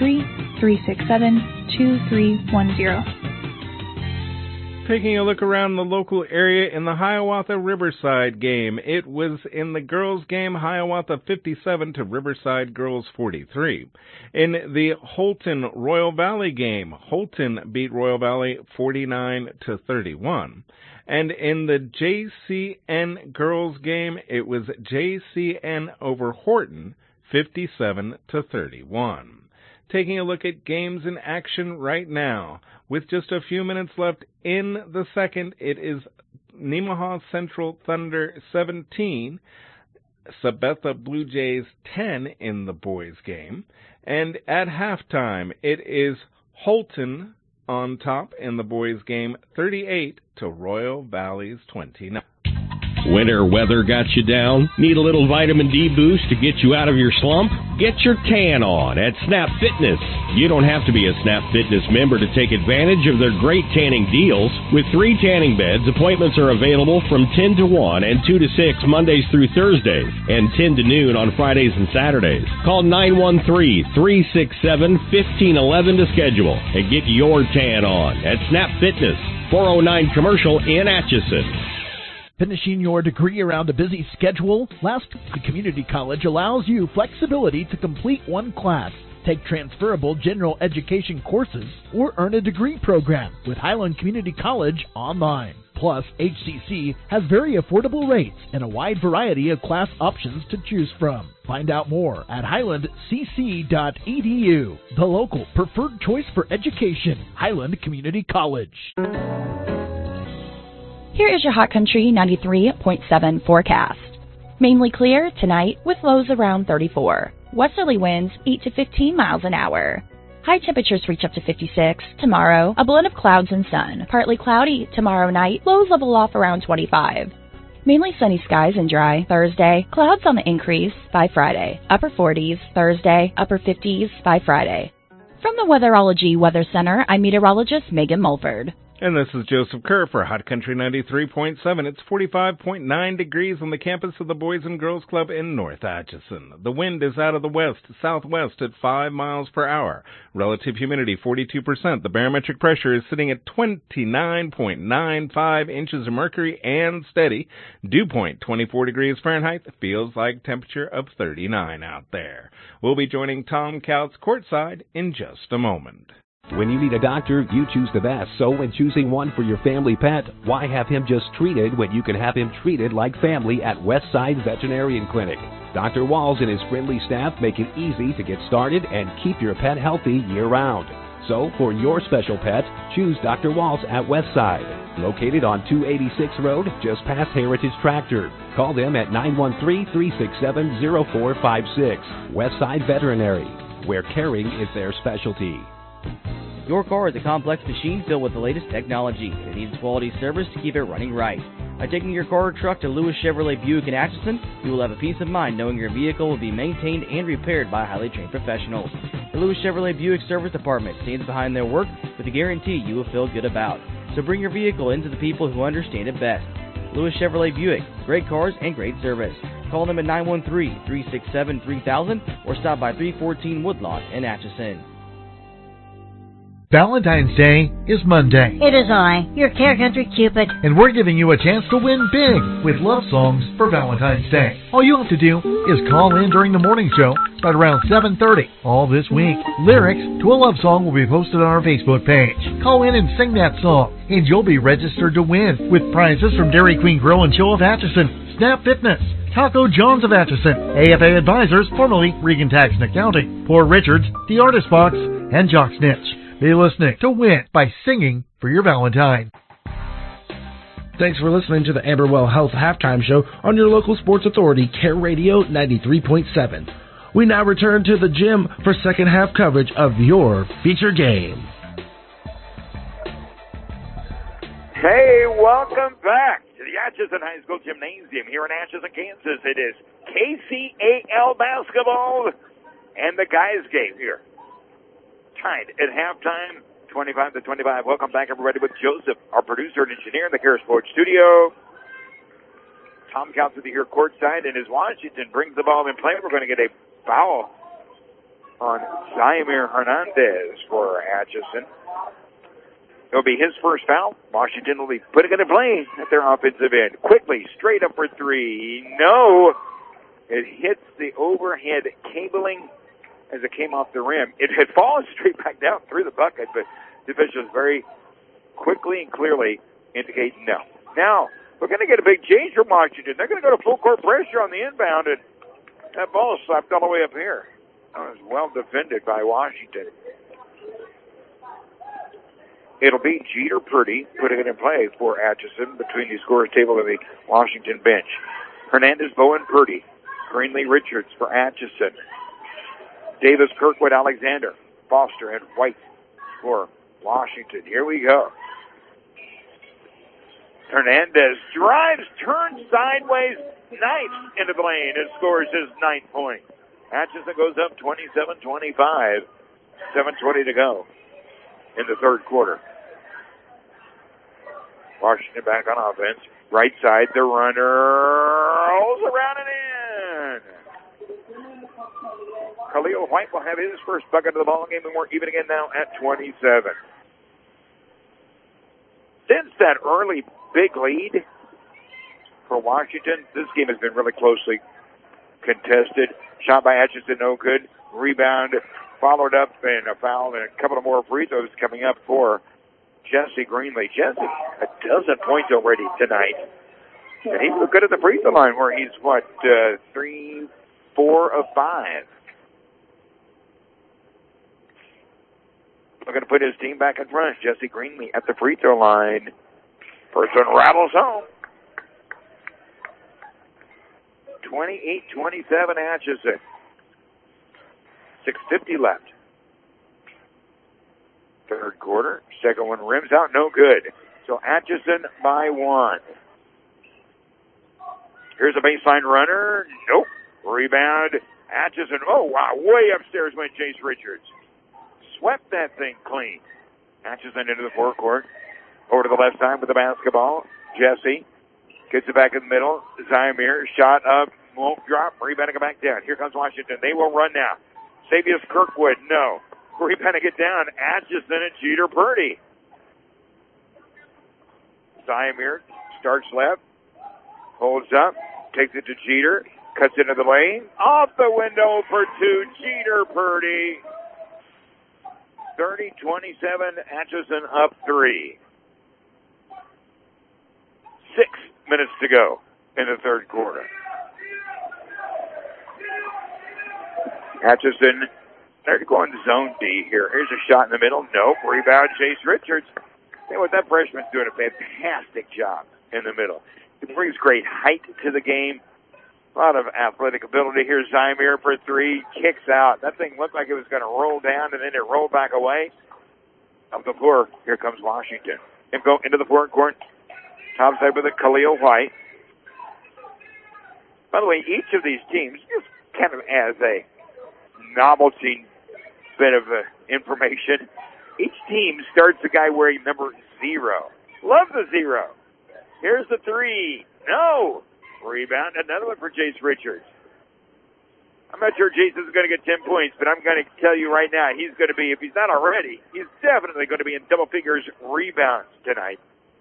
913-367-2310. Taking a look around the local area in the Hiawatha Riverside game. It was in the girls' game, Hiawatha 57 to Riverside Girls 43. In the Holton Royal Valley game, Holton beat Royal Valley 49 to 31. And in the JCN girls game, it was JCN over Horton 57 to 31. Taking a look at games in action right now. With just a few minutes left in the second, it is Nemaha Central Thunder 17, Sabetha Blue Jays 10 in the boys' game. And at halftime, it is Holton on top in the boys' game, 38 to Royal Valley's 29. Winter weather got you down? Need a little vitamin D boost to get you out of your slump? Get your tan on at Snap Fitness. You don't have to be a Snap Fitness member to take advantage of their great tanning deals. With 3 tanning beds, appointments are available from 10 to 1 and 2 to 6 Mondays through Thursdays, and 10 to noon on Fridays and Saturdays. Call 913-367-1511 to schedule and get your tan on at Snap Fitness, 409 Commercial in Atchison. Finishing your degree around a busy schedule? Last Community College allows you flexibility to complete one class, take transferable general education courses, or earn a degree program with Highland Community College online. Plus, HCC has very affordable rates and a wide variety of class options to choose from. Find out more at highlandcc.edu, the local preferred choice for education, Highland Community College. Here is your Hot Country 93.7 forecast. Mainly clear tonight with lows around 34. Westerly winds 8 to 15 miles an hour. High temperatures reach up to 56. Tomorrow, a blend of clouds and sun. Partly cloudy tomorrow night. Lows level off around 25. Mainly sunny skies and dry. Thursday, clouds on the increase by Friday. Upper 40s. Thursday, upper 50s by Friday. From the Weatherology Weather Center, I'm meteorologist Megan Mulford. And this is Joseph Kerr for Hot Country 93.7. It's 45.9 degrees on the campus of the Boys and Girls Club in North Atchison. The wind is out of the west-southwest at 5 miles per hour. Relative humidity 42%. The barometric pressure is sitting at 29.95 inches of mercury and steady. Dew point 24 degrees Fahrenheit. Feels like temperature of 39 out there. We'll be joining Tom Couts courtside in just a moment. When you need a doctor, you choose the best. So when choosing one for your family pet, why have him just treated when you can have him treated like family at Westside Veterinarian Clinic? Dr. Walls and his friendly staff make it easy to get started and keep your pet healthy year-round. So for your special pet, choose Dr. Walls at Westside. Located on 286 Road, just past Heritage Tractor. Call them at 913-367-0456. Westside Veterinary, where caring is their specialty. Your car is a complex machine filled with the latest technology. It needs quality service to keep it running right. By taking your car or truck to Lewis Chevrolet Buick in Atchison, you will have a peace of mind knowing your vehicle will be maintained and repaired by highly trained professionals. The Lewis Chevrolet Buick Service Department stands behind their work with a guarantee you will feel good about. So bring your vehicle into the people who understand it best. Lewis Chevrolet Buick, great cars and great service. Call them at 913-367-3000 or stop by 314 Woodlawn in Atchison. Valentine's Day is Monday. It is I, your Care Country Cupid. And we're giving you a chance to win big with love songs for Valentine's Day. All you have to do is call in during the morning show at around 7:30 all this week. Lyrics to a love song will be posted on our Facebook page. Call in and sing that song, and you'll be registered to win with prizes from Dairy Queen Grill and Chill of Atchison, Snap Fitness, Taco John's of Atchison, AFA Advisors, formerly Regan Tax and Accounting, Poor Richards, The Artist Box, and Jock Snitch. Be listening to win by singing for your Valentine. Thanks for listening to the Amberwell Health Halftime Show on your local sports authority, Care Radio 93.7. We now return to the gym for second half coverage of your feature game. Hey, welcome back to the Atchison High School Gymnasium here in Atchison, Kansas. It is KCAL basketball and the guys game here. Tied at halftime, 25-25. Welcome back, everybody, with Joseph, our producer and engineer in the Care Sports studio. Tom Calcidy here courtside, and as Washington brings the ball in play, we're going to get a foul on Zaimir Hernandez for Atchison. It'll be his first foul. Washington will be putting it in play at their offensive end. Quickly, straight up for three. No! It hits the overhead cabling as it came off the rim. It had fallen straight back down through the bucket, but the officials very quickly and clearly indicate no. Now, we're going to get a big change from Washington. They're going to go to full court pressure on the inbound, and that ball is slapped all the way up here. That was well defended by Washington. It'll be Jeter Purdy putting it in play for Atchison between the scorer's table and the Washington bench. Hernandez, Bowen, Purdy. Greenlee, Richards for Atchison. Davis, Kirkwood, Alexander, Foster, and White for Washington. Here we go. Hernandez drives, turns sideways, knifes into the lane, and scores his 9th point. Atchison goes up 27-25. 7:20 to go in the third quarter. Washington back on offense. Right side, the runner rolls around and in. Khalil White will have his first bucket of the ball game, and we're even again now at 27. Since that early big lead for Washington, this game has been really closely contested. Shot by Atchison, no good. Rebound followed up and a foul and a couple of more free throws coming up for Jesse Greenlee. Jesse, a dozen points already tonight. And he's good at the free throw line where he's, 3, 4 of 5. Looking to put his team back in front. Jesse Greenlee at the free throw line. First one rattles home. 28-27 Atchison. 6:50 left. Third quarter. Second one rims out. No good. So Atchison by 1. Here's a baseline runner. Nope. Rebound. Atchison. Oh, wow. Way upstairs went Jace Richards. Swept that thing clean. Atchison into the forecourt. Over to the left side with the basketball. Jesse gets it back in the middle. Zaimir. Shot up. Won't drop. Rebounding it back down. Here comes Washington. They will run now. Savius Kirkwood. No. Rebounding it down. Atchison and Jeter Purdy. Zaimir starts left. Holds up. Takes it to Jeter. Cuts into the lane. Off the window for 2. Jeter Purdy. 30-27. Atchison up 3. 6 minutes to go in the third quarter. Atchison, they're going zone D here. Here's a shot in the middle. Nope. Rebound, Chase Richards. Hey, what that freshman's doing a fantastic job in the middle. He brings great height to the game. A lot of athletic ability. Here's Zaimir for 3. Kicks out. That thing looked like it was going to roll down, and then it rolled back away. Up the floor, here comes Washington. And go into the forecourt. Top side with it, Khalil White. By the way, each of these teams, just kind of as a novelty bit of information, each team starts the guy wearing number 0. Love the 0. Here's the 3. No. Rebound. Another one for Jace Richards. I'm not sure Jace is going to get 10 points, but I'm going to tell you right now, he's going to be, if he's not already, he's definitely going to be in double figures rebounds tonight.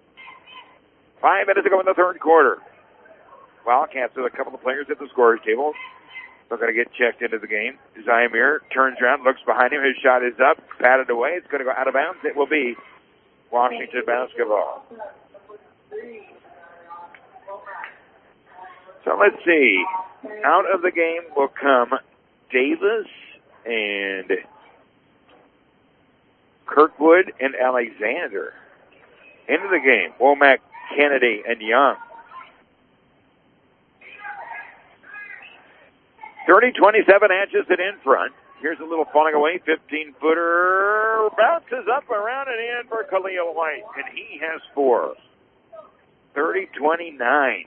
5 minutes to go in the third quarter. Wildcats with a couple of players at the scorer's table. They're going to get checked into the game. Zaimir turns around, looks behind him. His shot is up, patted away. It's going to go out of bounds. It will be Washington basketball. So let's see. Out of the game will come Davis and Kirkwood and Alexander. Into the game, Womack, Kennedy, and Young. 30-27 Atchison in front. Here's a little falling away. 15-footer bounces up around and in for Khalil White, and he has 4. 30-29.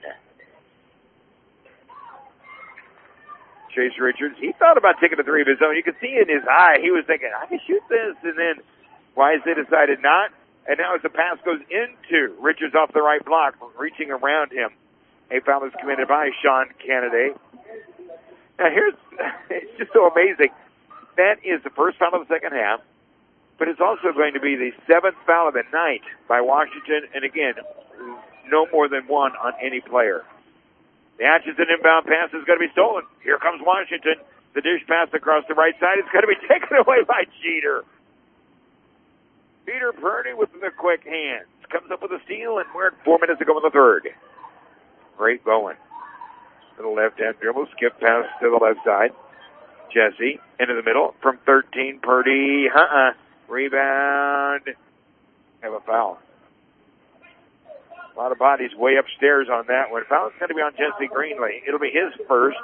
Chase Richards, he thought about taking a three of his own. You could see in his eye, he was thinking, I can shoot this. And then wisely decided not. And now as the pass goes into Richards off the right block, reaching around him. A foul is committed by Sean Kennedy. Now it's just so amazing. That is the first foul of the second half, but it's also going to be the 7th foul of the night by Washington. And again, no more than one on any player. The Atchison inbound pass is going to be stolen. Here comes Washington. The dish pass across the right side is going to be taken away by Jeter. Peter Purdy with the quick hands. Comes up with a steal, and we're at 4 minutes to go in the third. Great Bowen. To the left-hand dribble. Skip pass to the left side. Jesse into the middle. From 13, Purdy. Rebound. Have a foul. A lot of bodies way upstairs on that one. Foul's going to be on Jesse Greenlee. It'll be his first.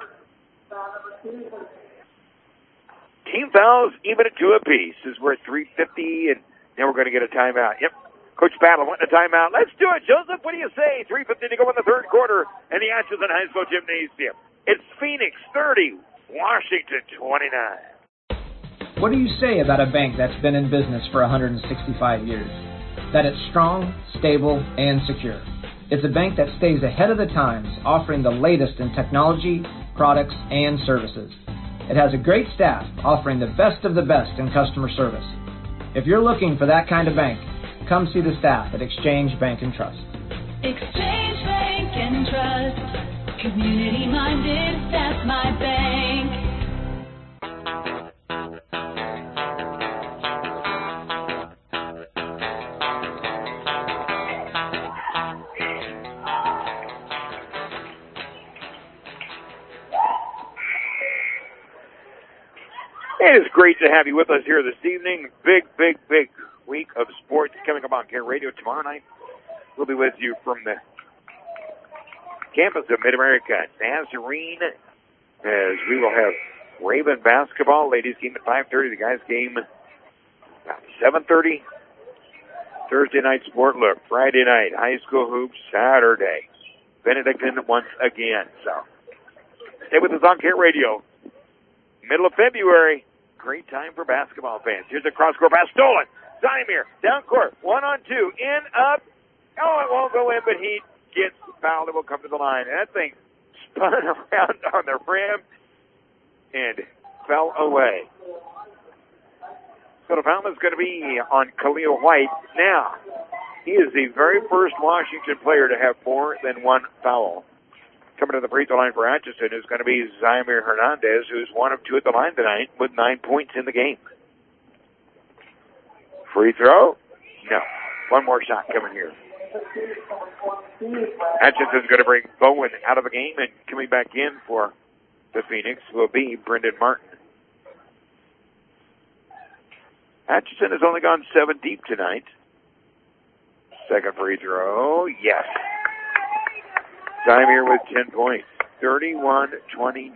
Team fouls even at 2 apiece as we're at 3:50, and now we're going to get a timeout. Yep. Coach Battle wanting a timeout. Let's do it, Joseph. What do you say? 3:50 to go in the third quarter, and the Atchison High School Gymnasium. It's Phoenix 30, Washington 29. What do you say about a bank that's been in business for 165 years? That it's strong, stable, and secure. It's a bank that stays ahead of the times, offering the latest in technology, products, and services. It has a great staff offering the best of the best in customer service. If you're looking for that kind of bank, come see the staff at Exchange Bank and Trust. Exchange Bank and Trust. Community minded, that's my bank. It is great to have you with us here this evening. Big week of sports coming up on Care Radio tomorrow night. We'll be with you from the campus of Mid-America Nazarene as we will have Raven basketball. Ladies game at 5:30. The guys game at 7:30. Thursday night sport look. Friday night high school hoops. Saturday Benedictine once again. So stay with us on Care Radio. Middle of February. Great time for basketball fans. Here's a cross-court pass stolen. Zymir, down court, 1-on-2, in, up. Oh, it won't go in, but he gets fouled and will come to the line. And that thing spun around on the rim and fell away. So the foul is going to be on Khalil White. Now, he is the very first Washington player to have more than one foul. Coming to the free throw line for Atchison is going to be Zymir Hernandez, who's 1 of 2 at the line tonight with 9 points in the game. Free throw? No. One more shot coming here. Atchison's going to bring Bowen out of the game, and coming back in for the Phoenix will be Brendan Martin. Atchison has only gone 7 deep tonight. Second free throw, yes. Zymir with 10 points. 31-29.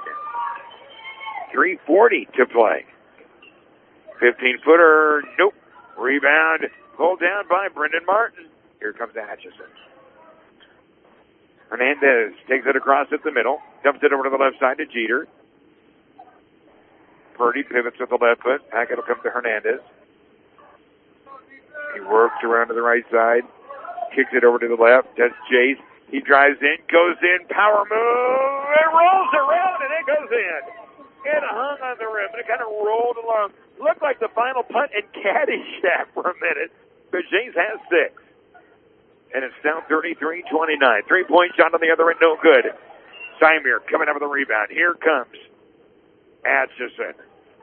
3:40 to play. 15-footer, nope. Rebound, pulled down by Brendan Martin. Here comes Atchison. Hernandez takes it across at the middle. Dumps it over to the left side to Jeter. Purdy pivots with the left foot. Packet will come to Hernandez. He works around to the right side. Kicks it over to the left. Does Chase. He drives in, goes in, power move, and rolls around, and it goes in. It hung on the rim, and it kind of rolled along. Looked like the final punt and Caddyshack for a minute, but James has 6. And it's now 33-29. 3-point shot on the other end, no good. Zymir coming up with a rebound. Here comes Atchison.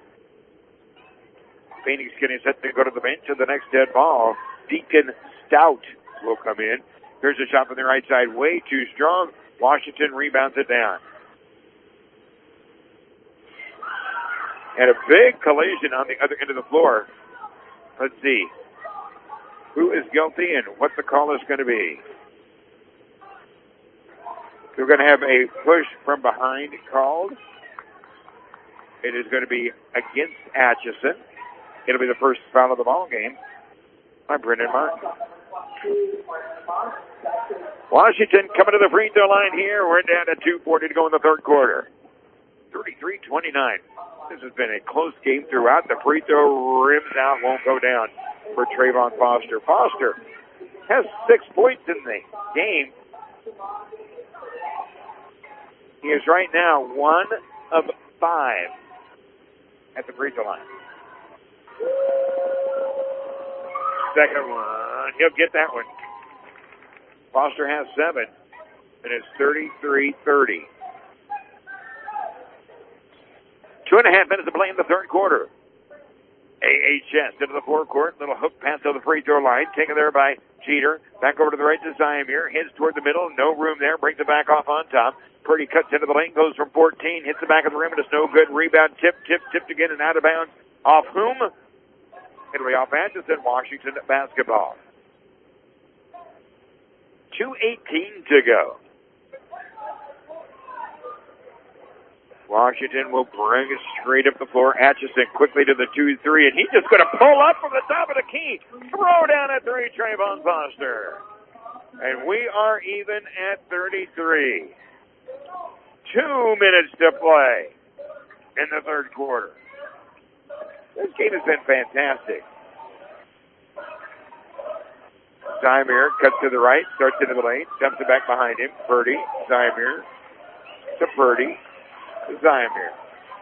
Phoenix getting set to go to the bench, and the next dead ball, Deacon Stout will come in. Here's a shot from the right side, way too strong. Washington rebounds it down. And a big collision on the other end of the floor. Let's see who is guilty and what the call is going to be. We're going to have a push from behind called. It is going to be against Atchison. It'll be the first foul of the ball game by Brendan Martin. Washington coming to the free throw line here. We're down to 2:40 to go in the third quarter. 33-29. This has been a close game throughout. The free throw rims out, won't go down for Trayvon Foster. Foster has 6 points in the game. He is right now 1 of 5 at the free throw line. Second one, he'll get that one. Foster has 7, and it's 33-30. 2.5 minutes to play in the third quarter. AHS into the forecourt. Little hook pass to the free throw line. Taken there by Jeter. Back over to the right to Zyamir. Heads toward the middle. No room there. Brings it back off on top. Purdy cuts into the lane. Goes from 14. Hits the back of the rim. And it's no good. Rebound. Tipped again and out of bounds. Off whom? It'll be off Atchison. Washington basketball. 2:18 to go. Washington will bring it straight up the floor. Atchison quickly to the 2-3, and he's just going to pull up from the top of the key. Throw down at 3, Trayvon Foster. And we are even at 33. 2 minutes to play in the third quarter. This game has been fantastic. Zyamir cuts to the right, starts into the lane, dumps it back behind him. Purdy, Zyamir to Purdy. Zyamir.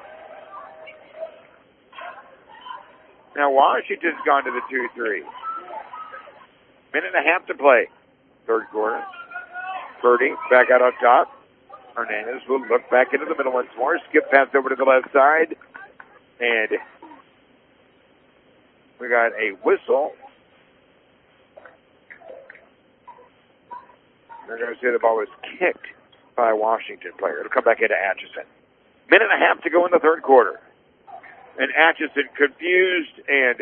Now Washington's gone to the 2-3. Minute and a half to play. Third quarter. Purdy back out on top. Hernandez will look back into the middle once more. Skip pass over to the left side. And we got a whistle. They're going to say the ball was kicked by a Washington player. It'll come back into Atchison. Minute and a half to go in the third quarter. And Atchison confused and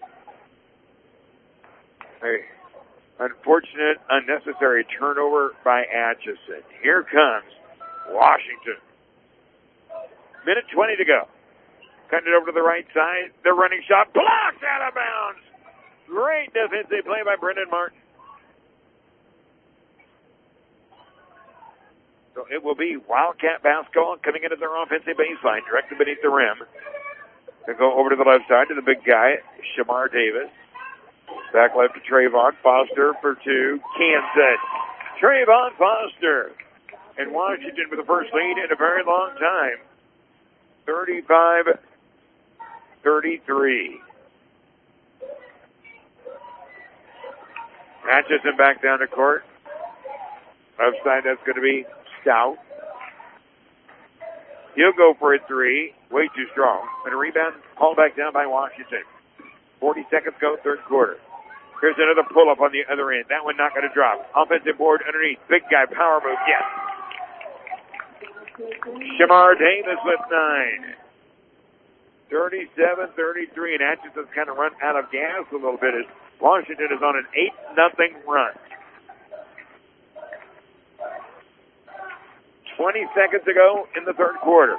a unfortunate, unnecessary turnover by Atchison. Here comes Washington. Minute 20 to go. Cutting it over to the right side. The running shot blocked out of bounds. Great defensive play by Brendan Martin. So it will be Wildcat basketball coming into their offensive baseline, directly beneath the rim. They'll go over to the left side to the big guy, Shamar Davis. Back left to Trayvon Foster for 2. Kansas. Trayvon Foster. And Washington with the first lead in a very long time. 35-33. Atchison back down to court. Left side, that's going to be Stout. He'll go for a 3. Way too strong. And a rebound hauled back down by Washington. 40 seconds go, third quarter. Here's another pull-up on the other end. That one not going to drop. Offensive board underneath. Big guy, power move, yes. Shamar Davis with 9. 37-33, and Atchison's kind of run out of gas a little bit as Washington is on an 8-0 run. 20 seconds to go in the third quarter.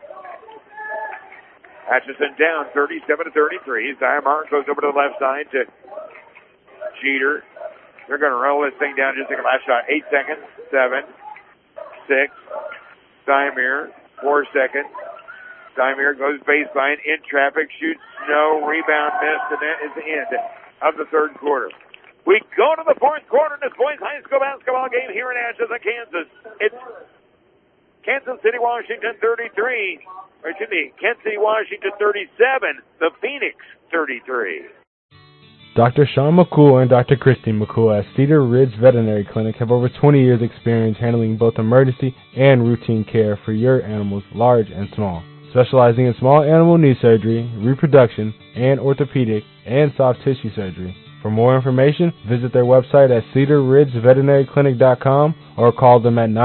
Atchison down 37-33. Zyamir goes over to the left side to Jeter. They're going to roll this thing down. Just take a last shot. 8 seconds. 7, 6. Zyamir. 4 seconds. Zyamir goes baseline in traffic, shoots no, rebound missed, and that is the end of the third quarter. We go to the fourth quarter in this boys high school basketball game here in Atchison, Kansas. It's Kansas City, Washington 33. Or excuse me, Kansas City, Washington 37. The Phoenix 33. Dr. Sean McCool and Dr. Christine McCool at Cedar Ridge Veterinary Clinic have over 20 years experience handling both emergency and routine care for your animals, large and small. Specializing in small animal knee surgery, reproduction, and orthopedic and soft tissue surgery. For more information, visit their website at cedarridgeveterinaryclinic.com or call them at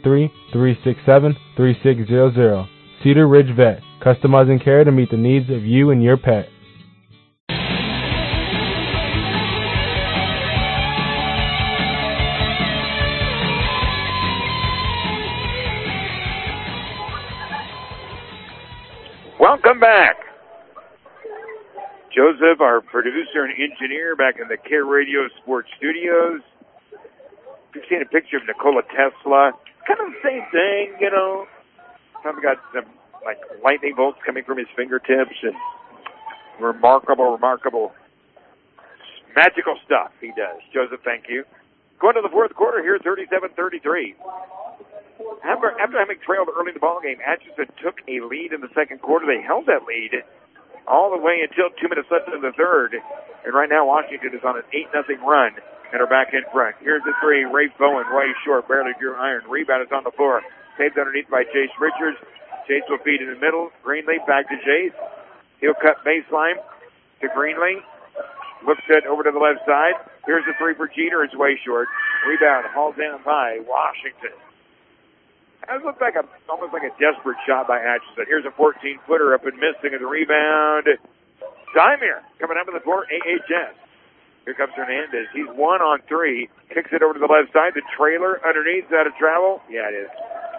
913-367-3600. Cedar Ridge Vet, customizing care to meet the needs of you and your pet. Welcome back. Joseph, our producer and engineer, back in the Care Radio Sports Studios. You've seen a picture of Nikola Tesla. Kind of the same thing, you know. Kind of got some, like, lightning bolts coming from his fingertips and remarkable, magical stuff he does. Joseph, thank you. Going to the fourth quarter here, 37-33. After having trailed early in the ballgame, Atchison took a lead in the second quarter. They held that lead all the way until 2 minutes left in the third. And right now, Washington is on an 8-0 run and are back in front. Here's the three. Rafe Bowen, way short, barely drew iron. Rebound is on the floor. Saved underneath by Jace Richards. Jace will feed in the middle. Greenlee back to Jace. He'll cut baseline to Greenlee. Looks it over to the left side. Here's the three for Jeter. It's way short. Rebound hauled down by Washington. That looked like almost like a desperate shot by Atchison. Here's a 14-footer up and missing at the rebound. Dimir coming up to the court. AHS. Here comes Hernandez. He's 1 on 3. Kicks it over to the left side. The trailer underneath. Is that a travel? Yeah, it is.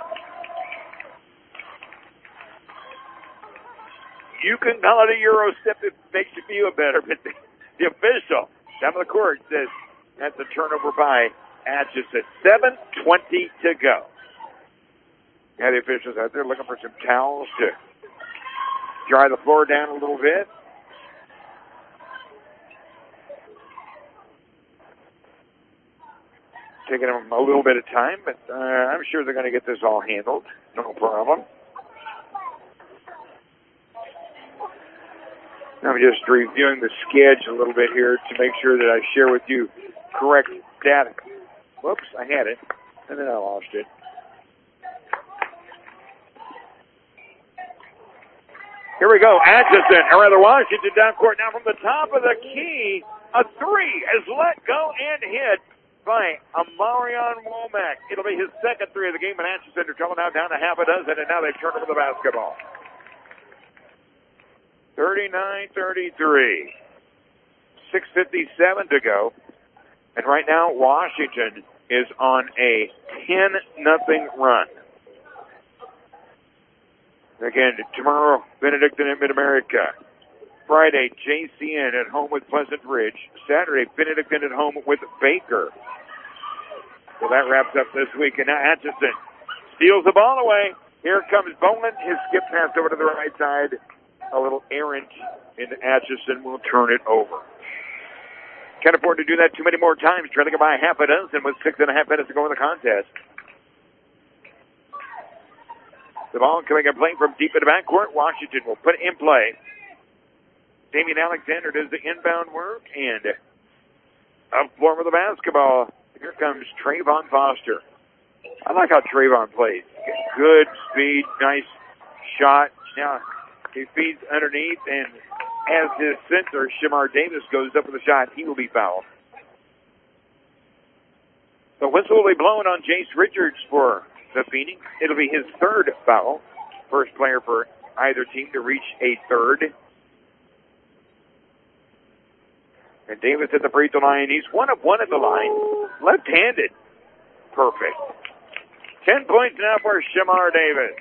You can call it a Euro step if it makes you feel better, but the official down the court says that's a turnover by Atchison. 7:20 to go. Yeah, the officials out there looking for some towels to dry the floor down a little bit. Taking them a little bit of time, but I'm sure they're going to get this all handled. No problem. I'm just reviewing the schedule a little bit here to make sure that I share with you correct data. Whoops, I had it, and then I lost it. Here we go. Atchison, or rather Washington down court now from the top of the key. A three is let go and hit by Amarion Womack. It'll be his second three of the game, and Atchison are coming out down to half a dozen, and now they've turned over the basketball. 39-33. 6:57 to go. And right now, Washington is on a 10-0 run. Again, tomorrow, Benedictine at Mid-America. Friday, JCN at home with Pleasant Ridge. Saturday, Benedictine at home with Baker. So that wraps up this week. And now Atchison steals the ball away. Here comes Bowen. His skip pass over to the right side. A little errant, and Atchison will turn it over. Can't afford to do that too many more times. Trailing it by half a dozen with 6.5 minutes to go in the contest. The ball coming and playing from deep in the backcourt. Washington will put it in play. Damian Alexander does the inbound work, and up floor with the basketball. Here comes Trayvon Foster. I like how Trayvon plays. Good speed, nice shot. Now he feeds underneath, and as his center, Shamar Davis, goes up with a shot, he will be fouled. The whistle will be blown on Jace Richards for the Phoenix. It'll be his third foul. First player for either team to reach a third. And Davis at the free throw line. He's 1 of 1 at the line. Left-handed. Perfect. 10 points now for Shamar Davis.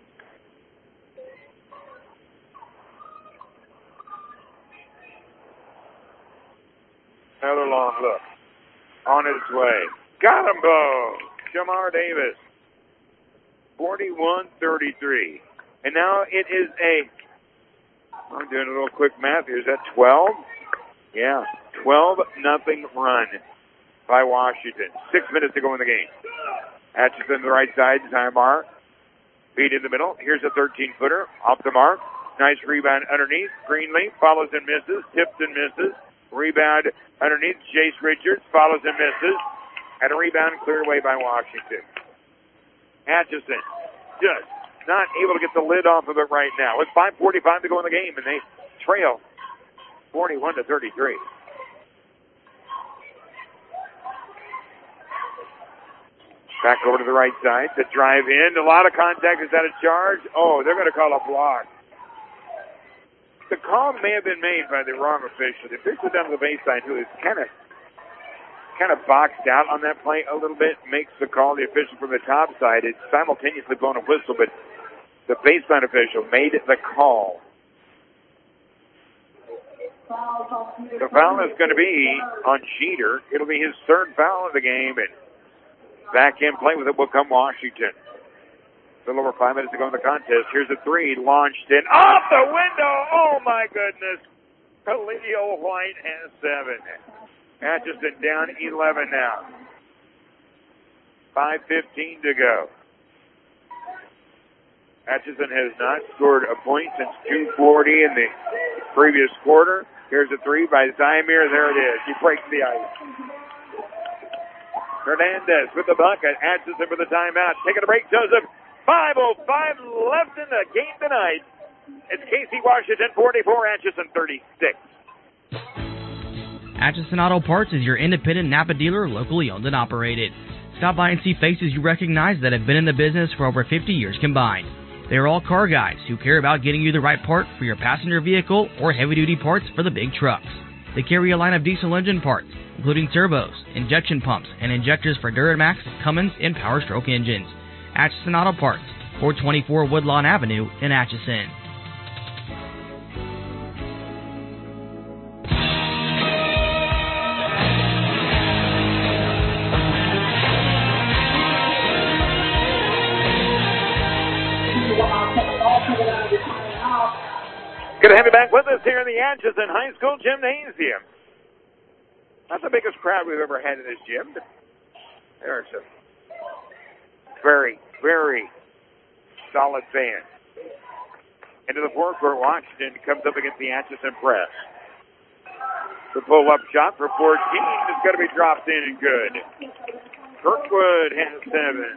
Another long look. On his way. Got him, Bo. Shamar Davis. 41-33. And now it is I'm doing a little quick math here. Is that 12? Yeah. 12-0 run by Washington. 6 minutes to go in the game. Atchison to the right side. Zymar. Feed in the middle. Here's a 13-footer. Off the mark. Nice rebound underneath. Greenlee follows and misses. Tips and misses. Rebound underneath. Jace Richards follows and misses. And a rebound cleared away by Washington. Atchison just not able to get the lid off of it right now. With 5:45 to go in the game, and they trail 41-33. Back over to the right side to drive in. A lot of contact. Is that a charge? Oh, they're going to call a block. The call may have been made by the wrong official. The official down to the baseline, who is kind of boxed out on that play a little bit, makes the call. The official from the top side is simultaneously blowing a whistle, but the baseline official made the call. The foul is going to be on Jeter. It'll be his third foul of the game, and Back in play with it will come Washington. A little over 5 minutes to go in the contest. Here's a three launched in off the window. Oh my goodness. Khalil White has 7. Atchison down 11 now. 5:15 to go. Atchison has not scored a point since 2:40 in the previous quarter. Here's a three by Zymir. There it is. He breaks the ice. Hernandez with the bucket. Atchison with the timeout. Taking a break, Joseph. 5:05 left in the game tonight. It's Casey Washington 44, Atchison 36. Atchison Auto Parts is your independent Napa dealer, locally owned and operated. Stop by and see faces you recognize that have been in the business for over 50 years combined. They are all car guys who care about getting you the right part for your passenger vehicle or heavy-duty parts for the big trucks. They carry a line of diesel engine parts, including turbos, injection pumps, and injectors for Duramax, Cummins, and Power Stroke engines. Atchison Auto Parts, 424 Woodlawn Avenue in Atchison. Good to have you back with us here in the Atchison High School Gymnasium. Not the biggest crowd we've ever had in this gym, but there are some very, very solid fans. Into the forecourt, Washington comes up against the Atchison press. The pull-up shot for 14 is going to be dropped in and good. Kirkwood has 7.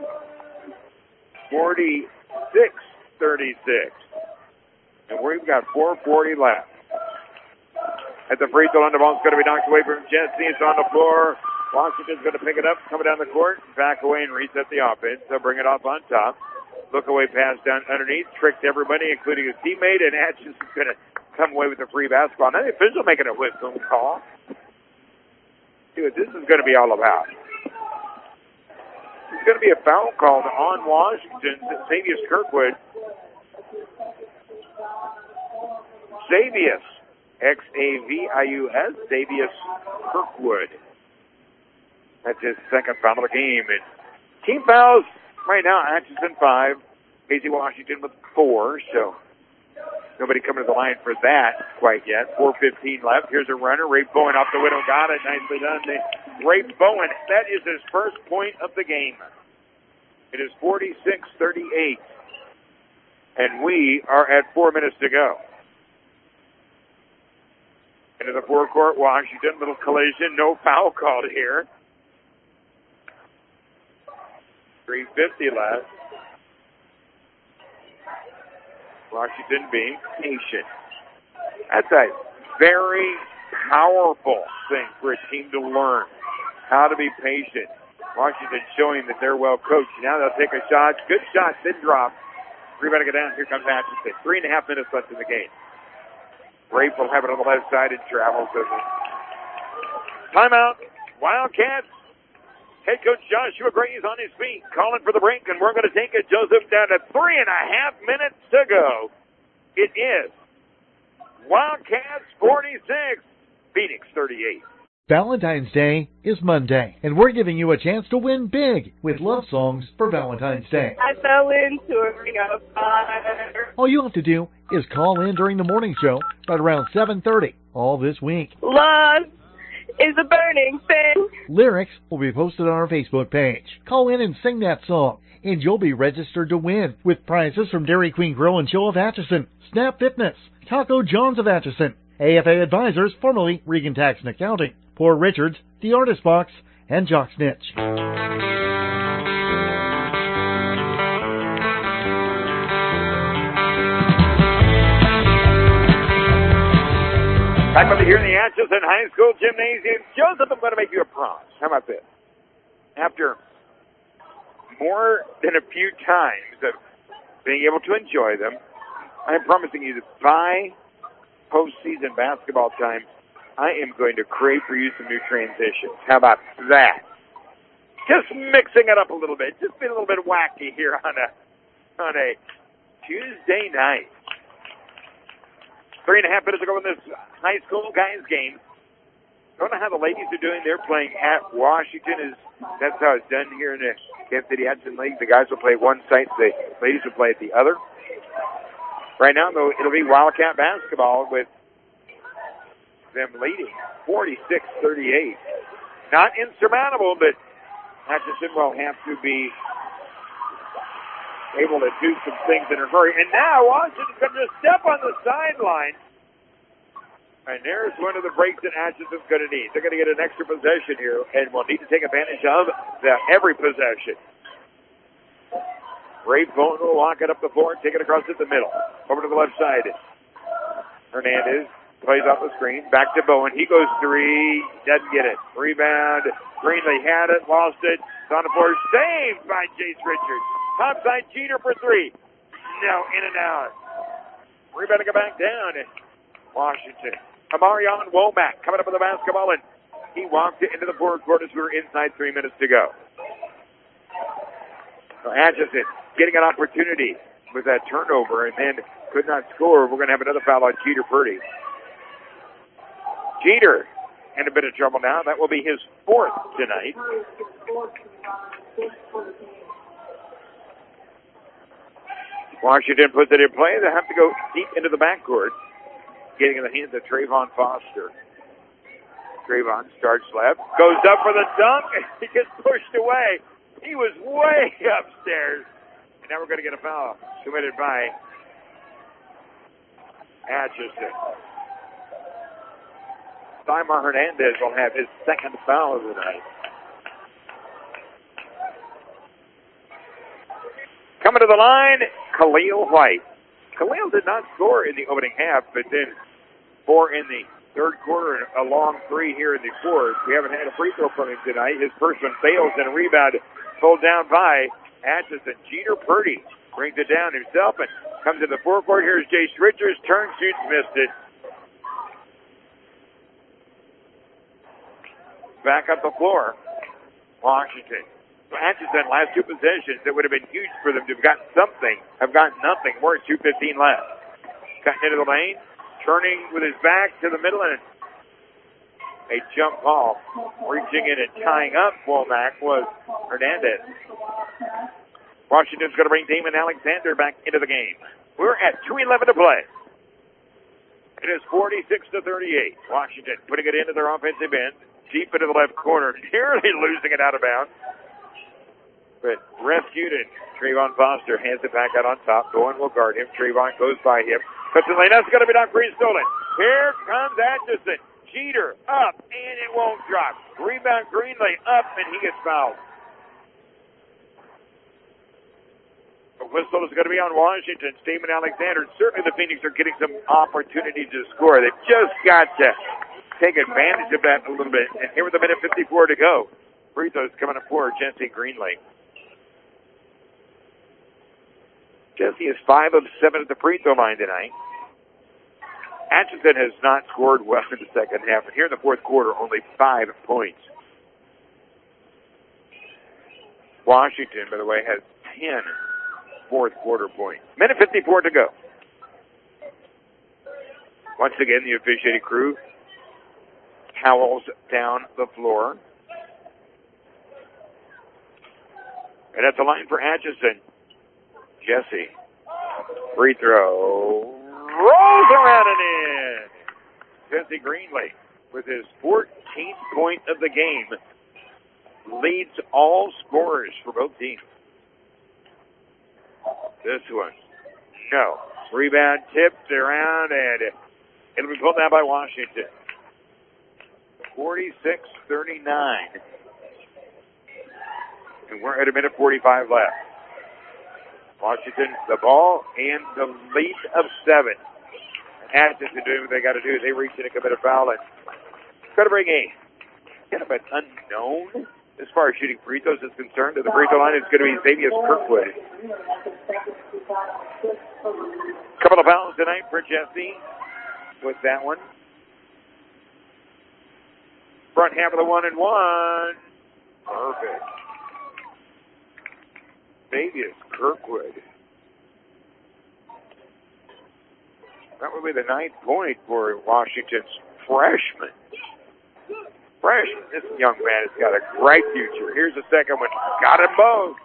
46-36. And we've got 4:40 left. At the free throw line, the ball's going to be knocked away from Jesse. It's on the floor. Washington's going to pick it up, coming down the court, back away and reset the offense. They'll bring it off on top. Look away pass down underneath. Tricked everybody, including his teammate, and Atchison's going to come away with the free basketball. Now the official making a whistle call. See what this is going to be all about. There's going to be a foul called on Washington. Xavius Kirkwood. Xavius. X-A-V-I-U-S. Xavius Kirkwood. That's his second foul of the game. And team fouls right now, Atchison 5. Casey Washington with 4. So nobody coming to the line for that quite yet. 4:15 left. Here's a runner. Ray Bowen off the window. Got it. Nicely done. Ray Bowen, that is his first point of the game. It is 46-38. And we are at 4 minutes to go. Into the forecourt, Washington. Little collision. No foul called here. 3:50 left. Washington being patient. That's a very powerful thing for a team to learn. How to be patient. Washington showing that they're well coached. Now they'll take a shot. Good shot, then drop. Rebound to go down. Here comes Atchison. 3.5 minutes left in the game. Rafe will have it on the left side and travels with it. Timeout. Wildcats. Head coach Joshua Gray is on his feet, calling for the break, and we're going to take it, Joseph, down to 3.5 minutes to go. It is Wildcats 46, Phoenix 38. Valentine's Day is Monday, and we're giving you a chance to win big with love songs for Valentine's Day. I fell into a ring of fire. All you have to do is call in during the morning show at around 7:30 all this week. Love is a burning thing. Lyrics will be posted on our Facebook page. Call in and sing that song, and you'll be registered to win with prizes from Dairy Queen Grill and Chill of Atchison, Snap Fitness, Taco John's of Atchison, AFA Advisors, formerly Regan Tax and Accounting, Poor Richards, The Artist Box, and Jock Snitch. Back with you here in the Atchison High School Gymnasium. Joseph, I'm going to make you a promise. How about this? After more than a few times of being able to enjoy them, I'm promising you that by postseason basketball time, I am going to create for you some new transitions. How about that? Just mixing it up a little bit. Just being a little bit wacky here on a Tuesday night. 3.5 minutes ago in this high school guys game. Don't know how the ladies are doing. They're playing at Washington. That's how it's done here in the Kansas City Hudson League. The guys will play one site, the ladies will play at the other. Right now, though, it'll be Wildcat basketball with them leading 46-38. Not insurmountable, but Hutchinson will have to be able to do some things in a hurry. And now Washington's going to step on the sideline. And there's one of the breaks that Atchison's going to need. They're going to get an extra possession here, and will need to take advantage of every possession. Ray Bowen will walk it up the floor and take it across at the middle. Over to the left side. Hernandez plays off the screen. Back to Bowen. He goes three. Doesn't get it. Rebound. Greenlee had it. Lost it. It's on the floor. Saved by Jace Richards. Topside Jeter for three. No, in and out. Rebound to go back down. Washington. Amarion Womack coming up with the basketball, and he walked it into the forward court as we were inside 3 minutes to go. So Atchison getting an opportunity with that turnover and then could not score. We're going to have another foul on Jeter Purdy. Jeter in a bit of trouble now. That will be his fourth tonight. Washington puts it in play. They have to go deep into the backcourt. Getting in the hands of Trayvon Foster. Trayvon starts left. Goes up for the dunk. He gets pushed away. He was way upstairs. And now we're going to get a foul committed by Atchison. Simon Hernandez will have his second foul of the night. Coming to the line, Khalil White. Khalil did not score in the opening half, but then 4 in the third quarter and a long 3 here in the fourth. We haven't had a free throw from him tonight. His first one fails and a rebound pulled down by Atchison. Jeter Purdy brings it down himself and comes to the forecourt. Here's Jace Richards. Turn, shoots, missed it. Back up the floor. Washington. Atchison, last 2 possessions, that would have been huge for them to have gotten something, have gotten nothing. We're at 2:15 left. Cutting into the lane, turning with his back to the middle, and a jump ball. Reaching in and tying up Womack was Hernandez. Washington's going to bring Damon Alexander back into the game. We're at 2:11 to play. It is 46-38. Washington putting it into their offensive end, deep into the left corner, nearly losing it out of bounds. But rescued, and Trayvon Foster hands it back out on top. Bowen will guard him. Trayvon goes by him. Cuts the lane. That's going to be knocked free and stolen. Here comes Atchison. Jeter up, and it won't drop. Rebound Greenlee up, and he gets fouled. The whistle is going to be on Washington. Damon Alexander. Certainly the Phoenix are getting some opportunity to score. They've just got to take advantage of that a little bit. And here with a minute 54 to go. Free throws coming up for Jesse Greenlee. Jesse is 5 of 7 at the free throw line tonight. Atchison has not scored well in the second half. And here in the fourth quarter, only 5 points. Washington, by the way, has 10 fourth quarter points. Minute 54 to go. Once again, the officiating crew towels down the floor. And at the line for Atchison, Jesse. Free throw. Rolls around and in. Jesse Greenlee, with his 14th point of the game, leads all scorers for both teams. This one, no. Rebound tipped around, and it'll be pulled down by Washington. 46-39. And we're at a minute 45 left. Washington, the ball, and the lead of 7. Atchison doing what they got to do. They reach in and commit a foul, and going to bring a kind of an unknown as far as shooting free throws is concerned. To the free throw line, it's going to be Xavier Kirkwood. Couple of fouls tonight for Jesse with that one. Front half of the 1-and-1. Perfect. Xavier Kirkwood. That would be the 9th point for Washington's freshman. Fresh. This young man has got a bright future. Here's the second one. Got them both.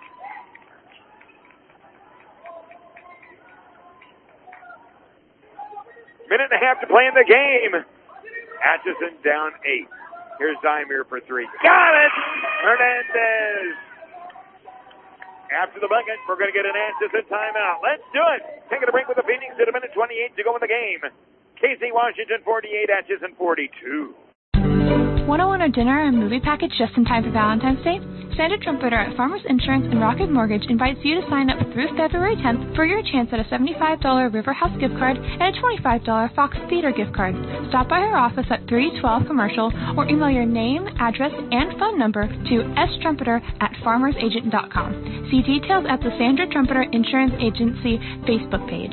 Minute and a half to play in the game. Atchison down 8. Here's Zymir for 3. Got it! Hernandez. After the bucket, we're going to get an Atchison timeout. Let's do it. Taking a break with the Phoenix at a minute 28 to go in the game. KC Washington 48, Atchison 42. Want to win a dinner and movie package just in time for Valentine's Day? Standard Trumpeter at Farmers Insurance and Rocket Mortgage invites you to sign up through February 10th for your chance at a $75 River House gift card and a $25 Fox Theater gift card. Stop by our office at 312 Commercial or email your name, address, and phone number to strumpeter@farmersagent.com. See details at the Standard Trumpeter Insurance Agency Facebook page.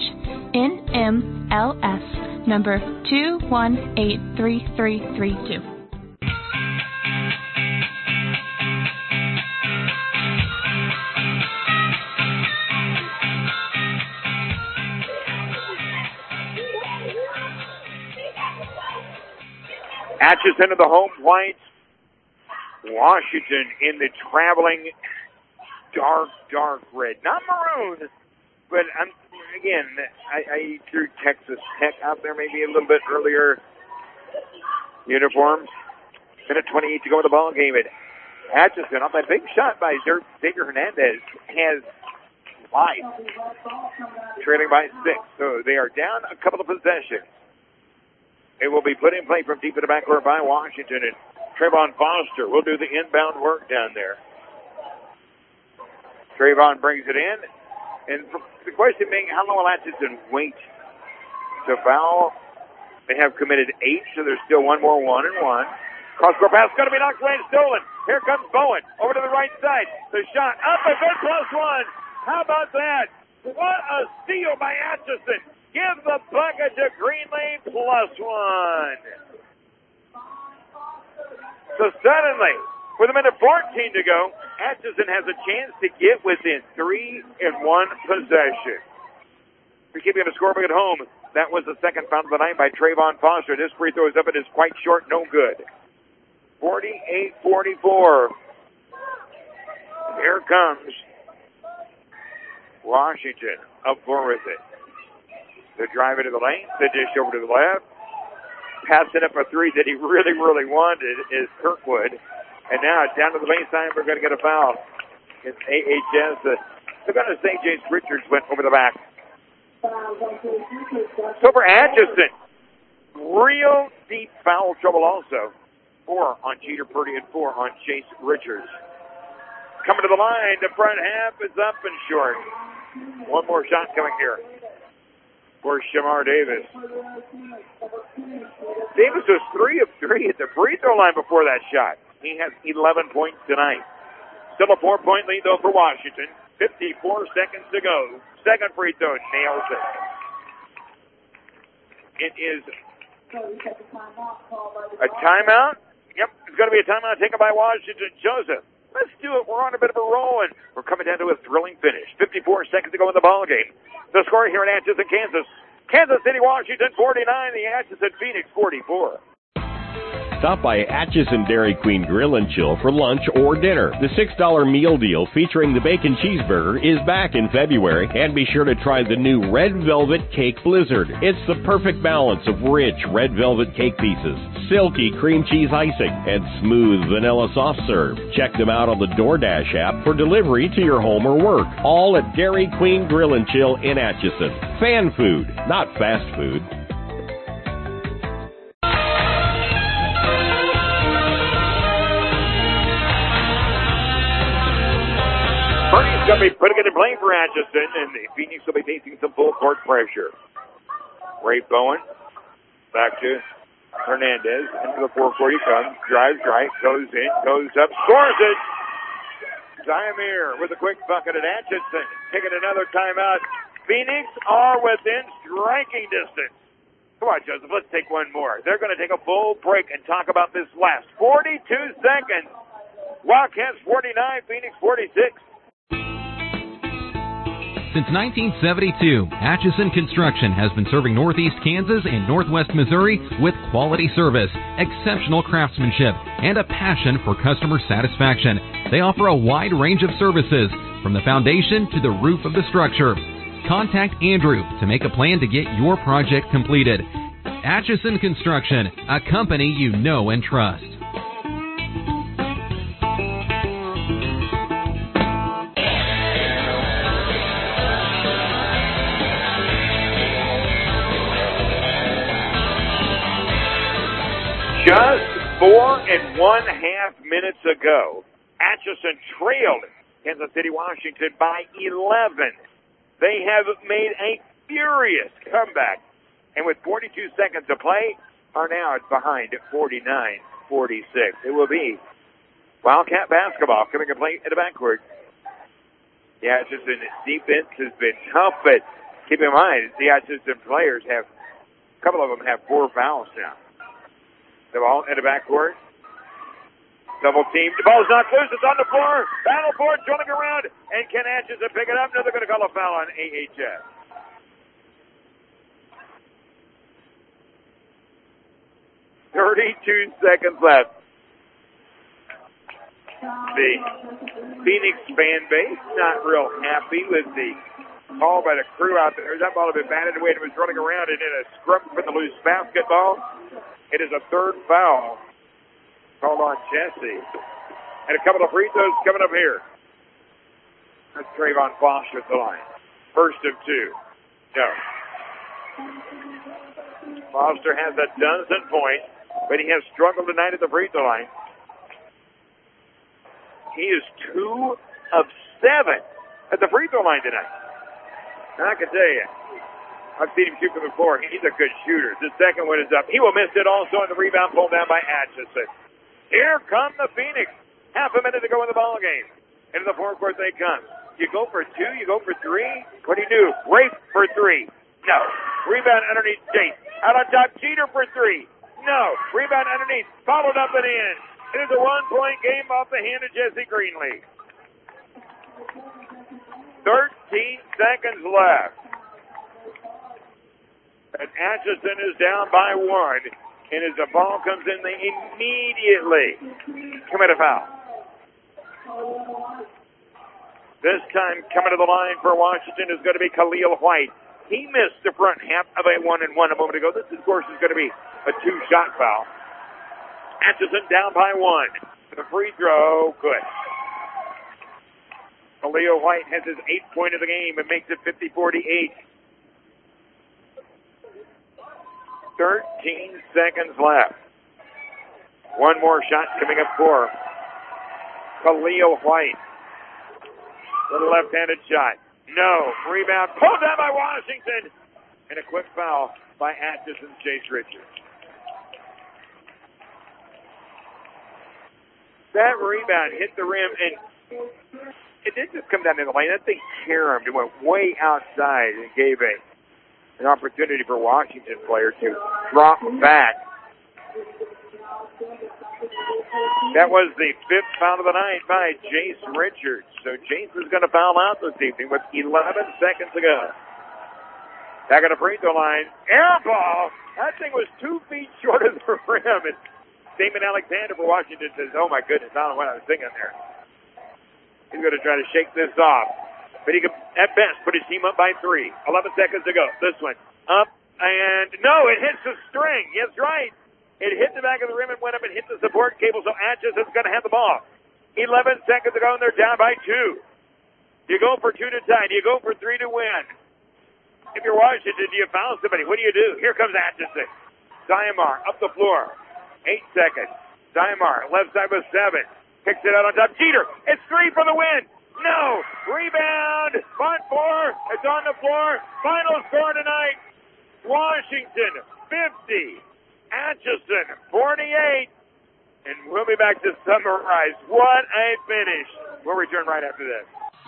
NMLS number 2183332. Atchison of the home whites. Washington in the traveling dark red. Not maroon, but again, I threw Texas Tech out there maybe a little bit earlier. Uniforms. Minute 28 to go in the ball game. Atchison, off that big shot by Xavier Hernandez, has life. Trailing by 6. So they are down a couple of possessions. It will be put in play from deep in the backcourt by Washington, and Trayvon Foster will do the inbound work down there. Trayvon brings it in, and the question being, how long will Atchison wait to foul? They have committed 8, so there's still one more 1-and-1. Cross-court pass going to be knocked away and stolen. Here comes Bowen over to the right side. The shot up and good +1. How about that? What a steal by Atchison. Give the bucket to Green Lane +1. So suddenly, with a minute 14 to go, Atchison has a chance to get within 3 in one possession. We're keeping the scorebook at home. That was the second foul of the night by Trayvon Foster. This free throw is up. It is quite short, no good. 48-44. Here comes Washington up for with it. The drive into the lane, the dish over to the left. Passing up a 3 that he really wanted is Kirkwood. And now down to the baseline, we're going to get a foul. It's AHS. They're going to say James Richards went over the back. So for Atchison, real deep foul trouble also. 4 on Jeter Purdy and 4 on Chase Richards. Coming to the line, the front half is up and short. One more shot coming here for Shamar Davis. Davis was 3 of 3 at the free throw line before that shot. He has 11 points tonight. Still a 4-point lead, though, for Washington. 54 seconds to go. Second free throw, nails it. It is a timeout. Yep, it's going to be a timeout taken by Washington. Joseph, let's do it. We're on a bit of a roll, and we're coming down to a thrilling finish. 54 seconds to go in the ball game. The score here in Atchison, Kansas. Kansas City, Washington, 49. The Atchison Phoenix, 44. Stop by Atchison Dairy Queen Grill and Chill for lunch or dinner. The $6 meal deal featuring the bacon cheeseburger is back in February, and be sure to try the new Red Velvet Cake Blizzard. It's the perfect balance of rich red velvet cake pieces, silky cream cheese icing, and smooth vanilla soft serve. Check them out on the DoorDash app for delivery to your home or work. All at Dairy Queen Grill and Chill in Atchison. Fan food, not fast food. Purdy's going to be putting it in play for Atchison, and the Phoenix will be facing some full court pressure. Ray Bowen back to Hernandez. Into the forecourt he comes. Drives right, goes in, goes up, scores it. Zymir with a quick bucket at Atchison. Taking another timeout. Phoenix are within striking distance. Come on, Joseph, let's take one more. They're going to take a full break and talk about this last 42 seconds. Wildcats 49, Phoenix 46. Since 1972, Atchison Construction has been serving Northeast Kansas and Northwest Missouri with quality service, exceptional craftsmanship, and a passion for customer satisfaction. They offer a wide range of services, from the foundation to the roof of the structure. Contact Andrew to make a plan to get your project completed. Atchison Construction, a company you know and trust. Just 4.5 minutes ago, Atchison trailed Kansas City, Washington by 11. They have made a furious comeback, and with 42 seconds to play, are now behind at 49-46. It will be Wildcat basketball coming to play in the backcourt. The Atchison defense has been tough, but keep in mind, the Atchison players have, a couple of them have 4 fouls now. The ball in the backcourt. Double team. The ball's not loose. It's on the floor. Battle for it, drilling around. And can Atchison pick it up? No, they're going to call a foul on AHS. "32 seconds left. The Phoenix fan base not real happy with the call by the crew out there. That ball had been batted away and it was running around and in a scrum for the loose basketball. It is a 3rd foul called on Jesse. And a couple of free throws coming up here. That's Trayvon Foster at the line. First of 2. No. Foster has a dozen points, but he has struggled tonight at the free throw line. He is 2 of 7 at the free throw line tonight. And I can tell you, I've seen him shoot from the floor. He's a good shooter. The second one is up. He will miss it also on the rebound pulled down by Atchison. Here come the Phoenix. Half a minute to go in the ball game. Into the forecourt they come. You go for 2, you go for 3. What do you do? Race for 3. No. Rebound underneath Chase. Out on top, Cheater for 3. No. Rebound underneath. Followed up and in. It is a 1-point game off the hand of Jesse Greenlee. 13 seconds left. And Atchison is down by 1. And as the ball comes in, they immediately commit a foul. This time coming to the line for Washington is going to be Khalil White. He missed the front half of a 1-and-1 a moment ago. This, of course, is going to be a 2-shot foul. Atchison down by 1. The free throw, good. Khalil White has his 8th point of the game and makes it 50-48. 13 seconds left. One more shot coming up for Khalil White. Little left-handed shot. No. Rebound pulled down by Washington. And a quick foul by Atchison Chase Richards. That rebound hit the rim, and it didn't just come down in the lane. That thing caromed. It went way outside and gave an opportunity for Washington player to drop back. That was the 5th foul of the night by Chase Richards. So Chase is going to foul out this evening with 11 seconds to go. Back at the free throw line. Air ball. That thing was 2 feet short of the rim. And Damon Alexander for Washington says, oh my goodness, I don't know what I was thinking there. He's going to try to shake this off. But he can, at best, put his team up by 3. 11 seconds to go. This one. Up and no, it hits the string. Yes, right. It hit the back of the rim and went up and hit the support cable, so Atchison's going to have the ball. 11 seconds to go, and they're down by 2. You go for 2 to tie. Do you go for 3 to win? If you're Washington, do you foul somebody? What do you do? Here comes Atchison. Diamar up the floor. 8 seconds. Diamar, left side with 7. Kicks it out on top. Jeter, it's 3 for the win. No. Rebound. Front 4. It's on the floor. Final score tonight. Washington 50. Atchison 48. And we'll be back to summarize. What a finish. We'll return right after this.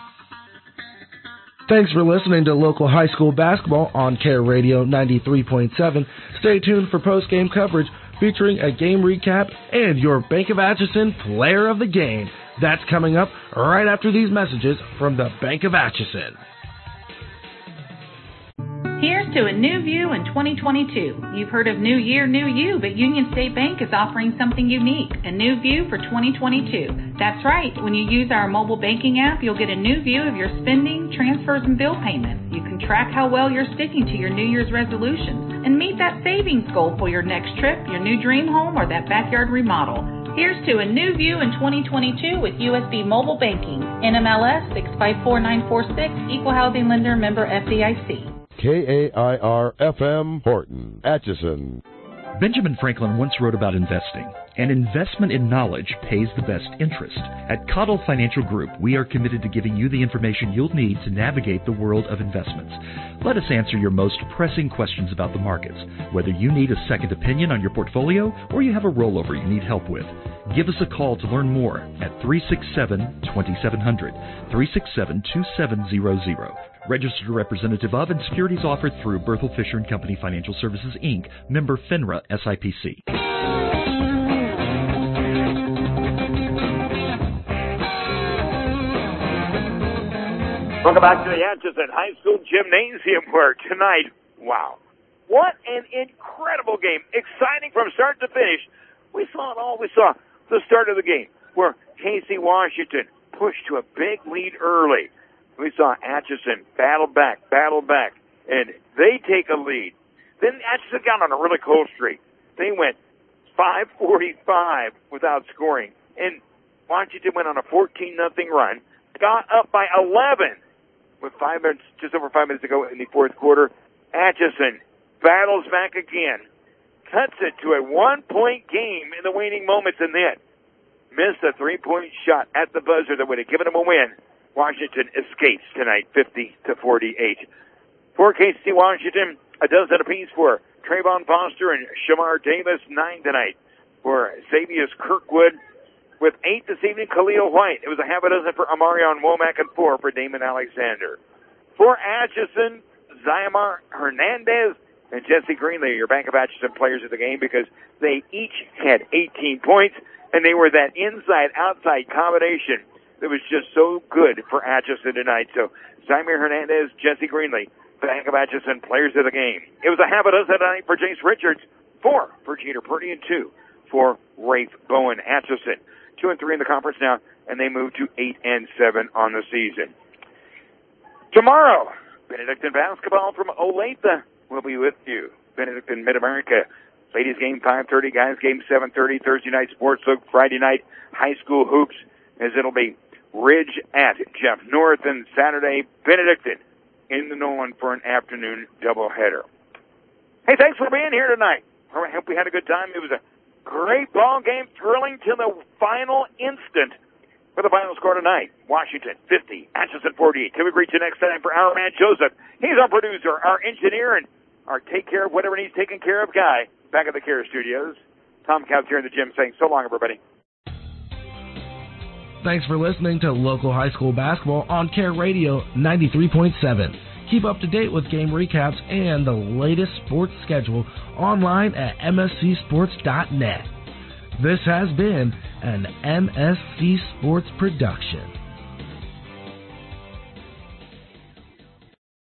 Thanks for listening to local high school basketball on Care Radio 93.7. Stay tuned for post-game coverage featuring a game recap and your Bank of Atchison Player of the Game. That's coming up right after these messages from the Bank of Atchison. Here's to a new view in 2022. You've heard of New Year, New You, but Union State Bank is offering something unique, a new view for 2022. That's right. When you use our mobile banking app, you'll get a new view of your spending, transfers, and bill payments. You can track how well you're sticking to your New Year's resolutions and meet that savings goal for your next trip, your new dream home, or that backyard remodel. Here's to a new view in 2022 with USB Mobile Banking. NMLS 654946, Equal Housing Lender, member FDIC. KAIR-FM Horton, Atchison. Benjamin Franklin once wrote about investing. An investment in knowledge pays the best interest. At Cottle Financial Group, we are committed to giving you the information you'll need to navigate the world of investments. Let us answer your most pressing questions about the markets, whether you need a second opinion on your portfolio or you have a rollover you need help with. Give us a call to learn more at 367-2700, 367-2700. Registered representative of and securities offered through Berthel Fisher & Company Financial Services, Inc., member FINRA SIPC. Welcome back to the Atchison High School Gymnasium where tonight, wow, what an incredible game. Exciting from start to finish. We saw it all. We saw the start of the game where Casey Washington pushed to a big lead early. We saw Atchison battle back, and they take a lead. Then Atchison got on a really cold streak. They went 5:45 without scoring, and Washington went on a 14-0 run, got up by 11 with just over 5 minutes to go in the fourth quarter. Atchison battles back again, cuts it to a 1-point game in the waning moments, and then missed a 3-point shot at the buzzer that would have given them a win. Washington escapes tonight, 50-48. For KC Washington, a dozen apiece for Trayvon Foster and Shamar Davis, 9 tonight. For Xavier Kirkwood, with 8 this evening, Khalil White. It was a half a dozen for Amarion Womack and 4 for Damon Alexander. For Atchison, Zyamar Hernandez and Jesse Greenley, your Bank of Atchison players of the game, because they each had 18 points, and they were that inside-outside combination that was just so good for Atchison tonight. So, Zyamar Hernandez, Jesse Greenley, Bank of Atchison players of the game. It was a half a dozen tonight for Jace Richards, 4 for Jeter Purdy, and 2 for Rafe Bowen. Atchison 2-3 in the conference now, and they move to 8-7 on the season. Tomorrow, Benedictine basketball from Olathe will be with you. Benedictine Mid-America. Ladies game 5:30, guys game 7:30. Thursday night sports look, Friday night high school hoops, as it'll be Ridge at Jeff North, and Saturday Benedictine in the Nolan for an afternoon doubleheader. Hey, thanks for being here tonight. I hope we had a good time. It was a great ball game, thrilling to the final instant. For the final score tonight, Washington 50, Atchison 48. Till we reach you next time for our man Joseph. He's our producer, our engineer, and our take care of whatever needs taken care of guy back at the Care Studios. Tom Couch here in the gym saying so long, everybody. Thanks for listening to local high school basketball on Care Radio 93.7. Keep up to date with game recaps and the latest sports schedule online at mscsports.net. This has been an MSC Sports production.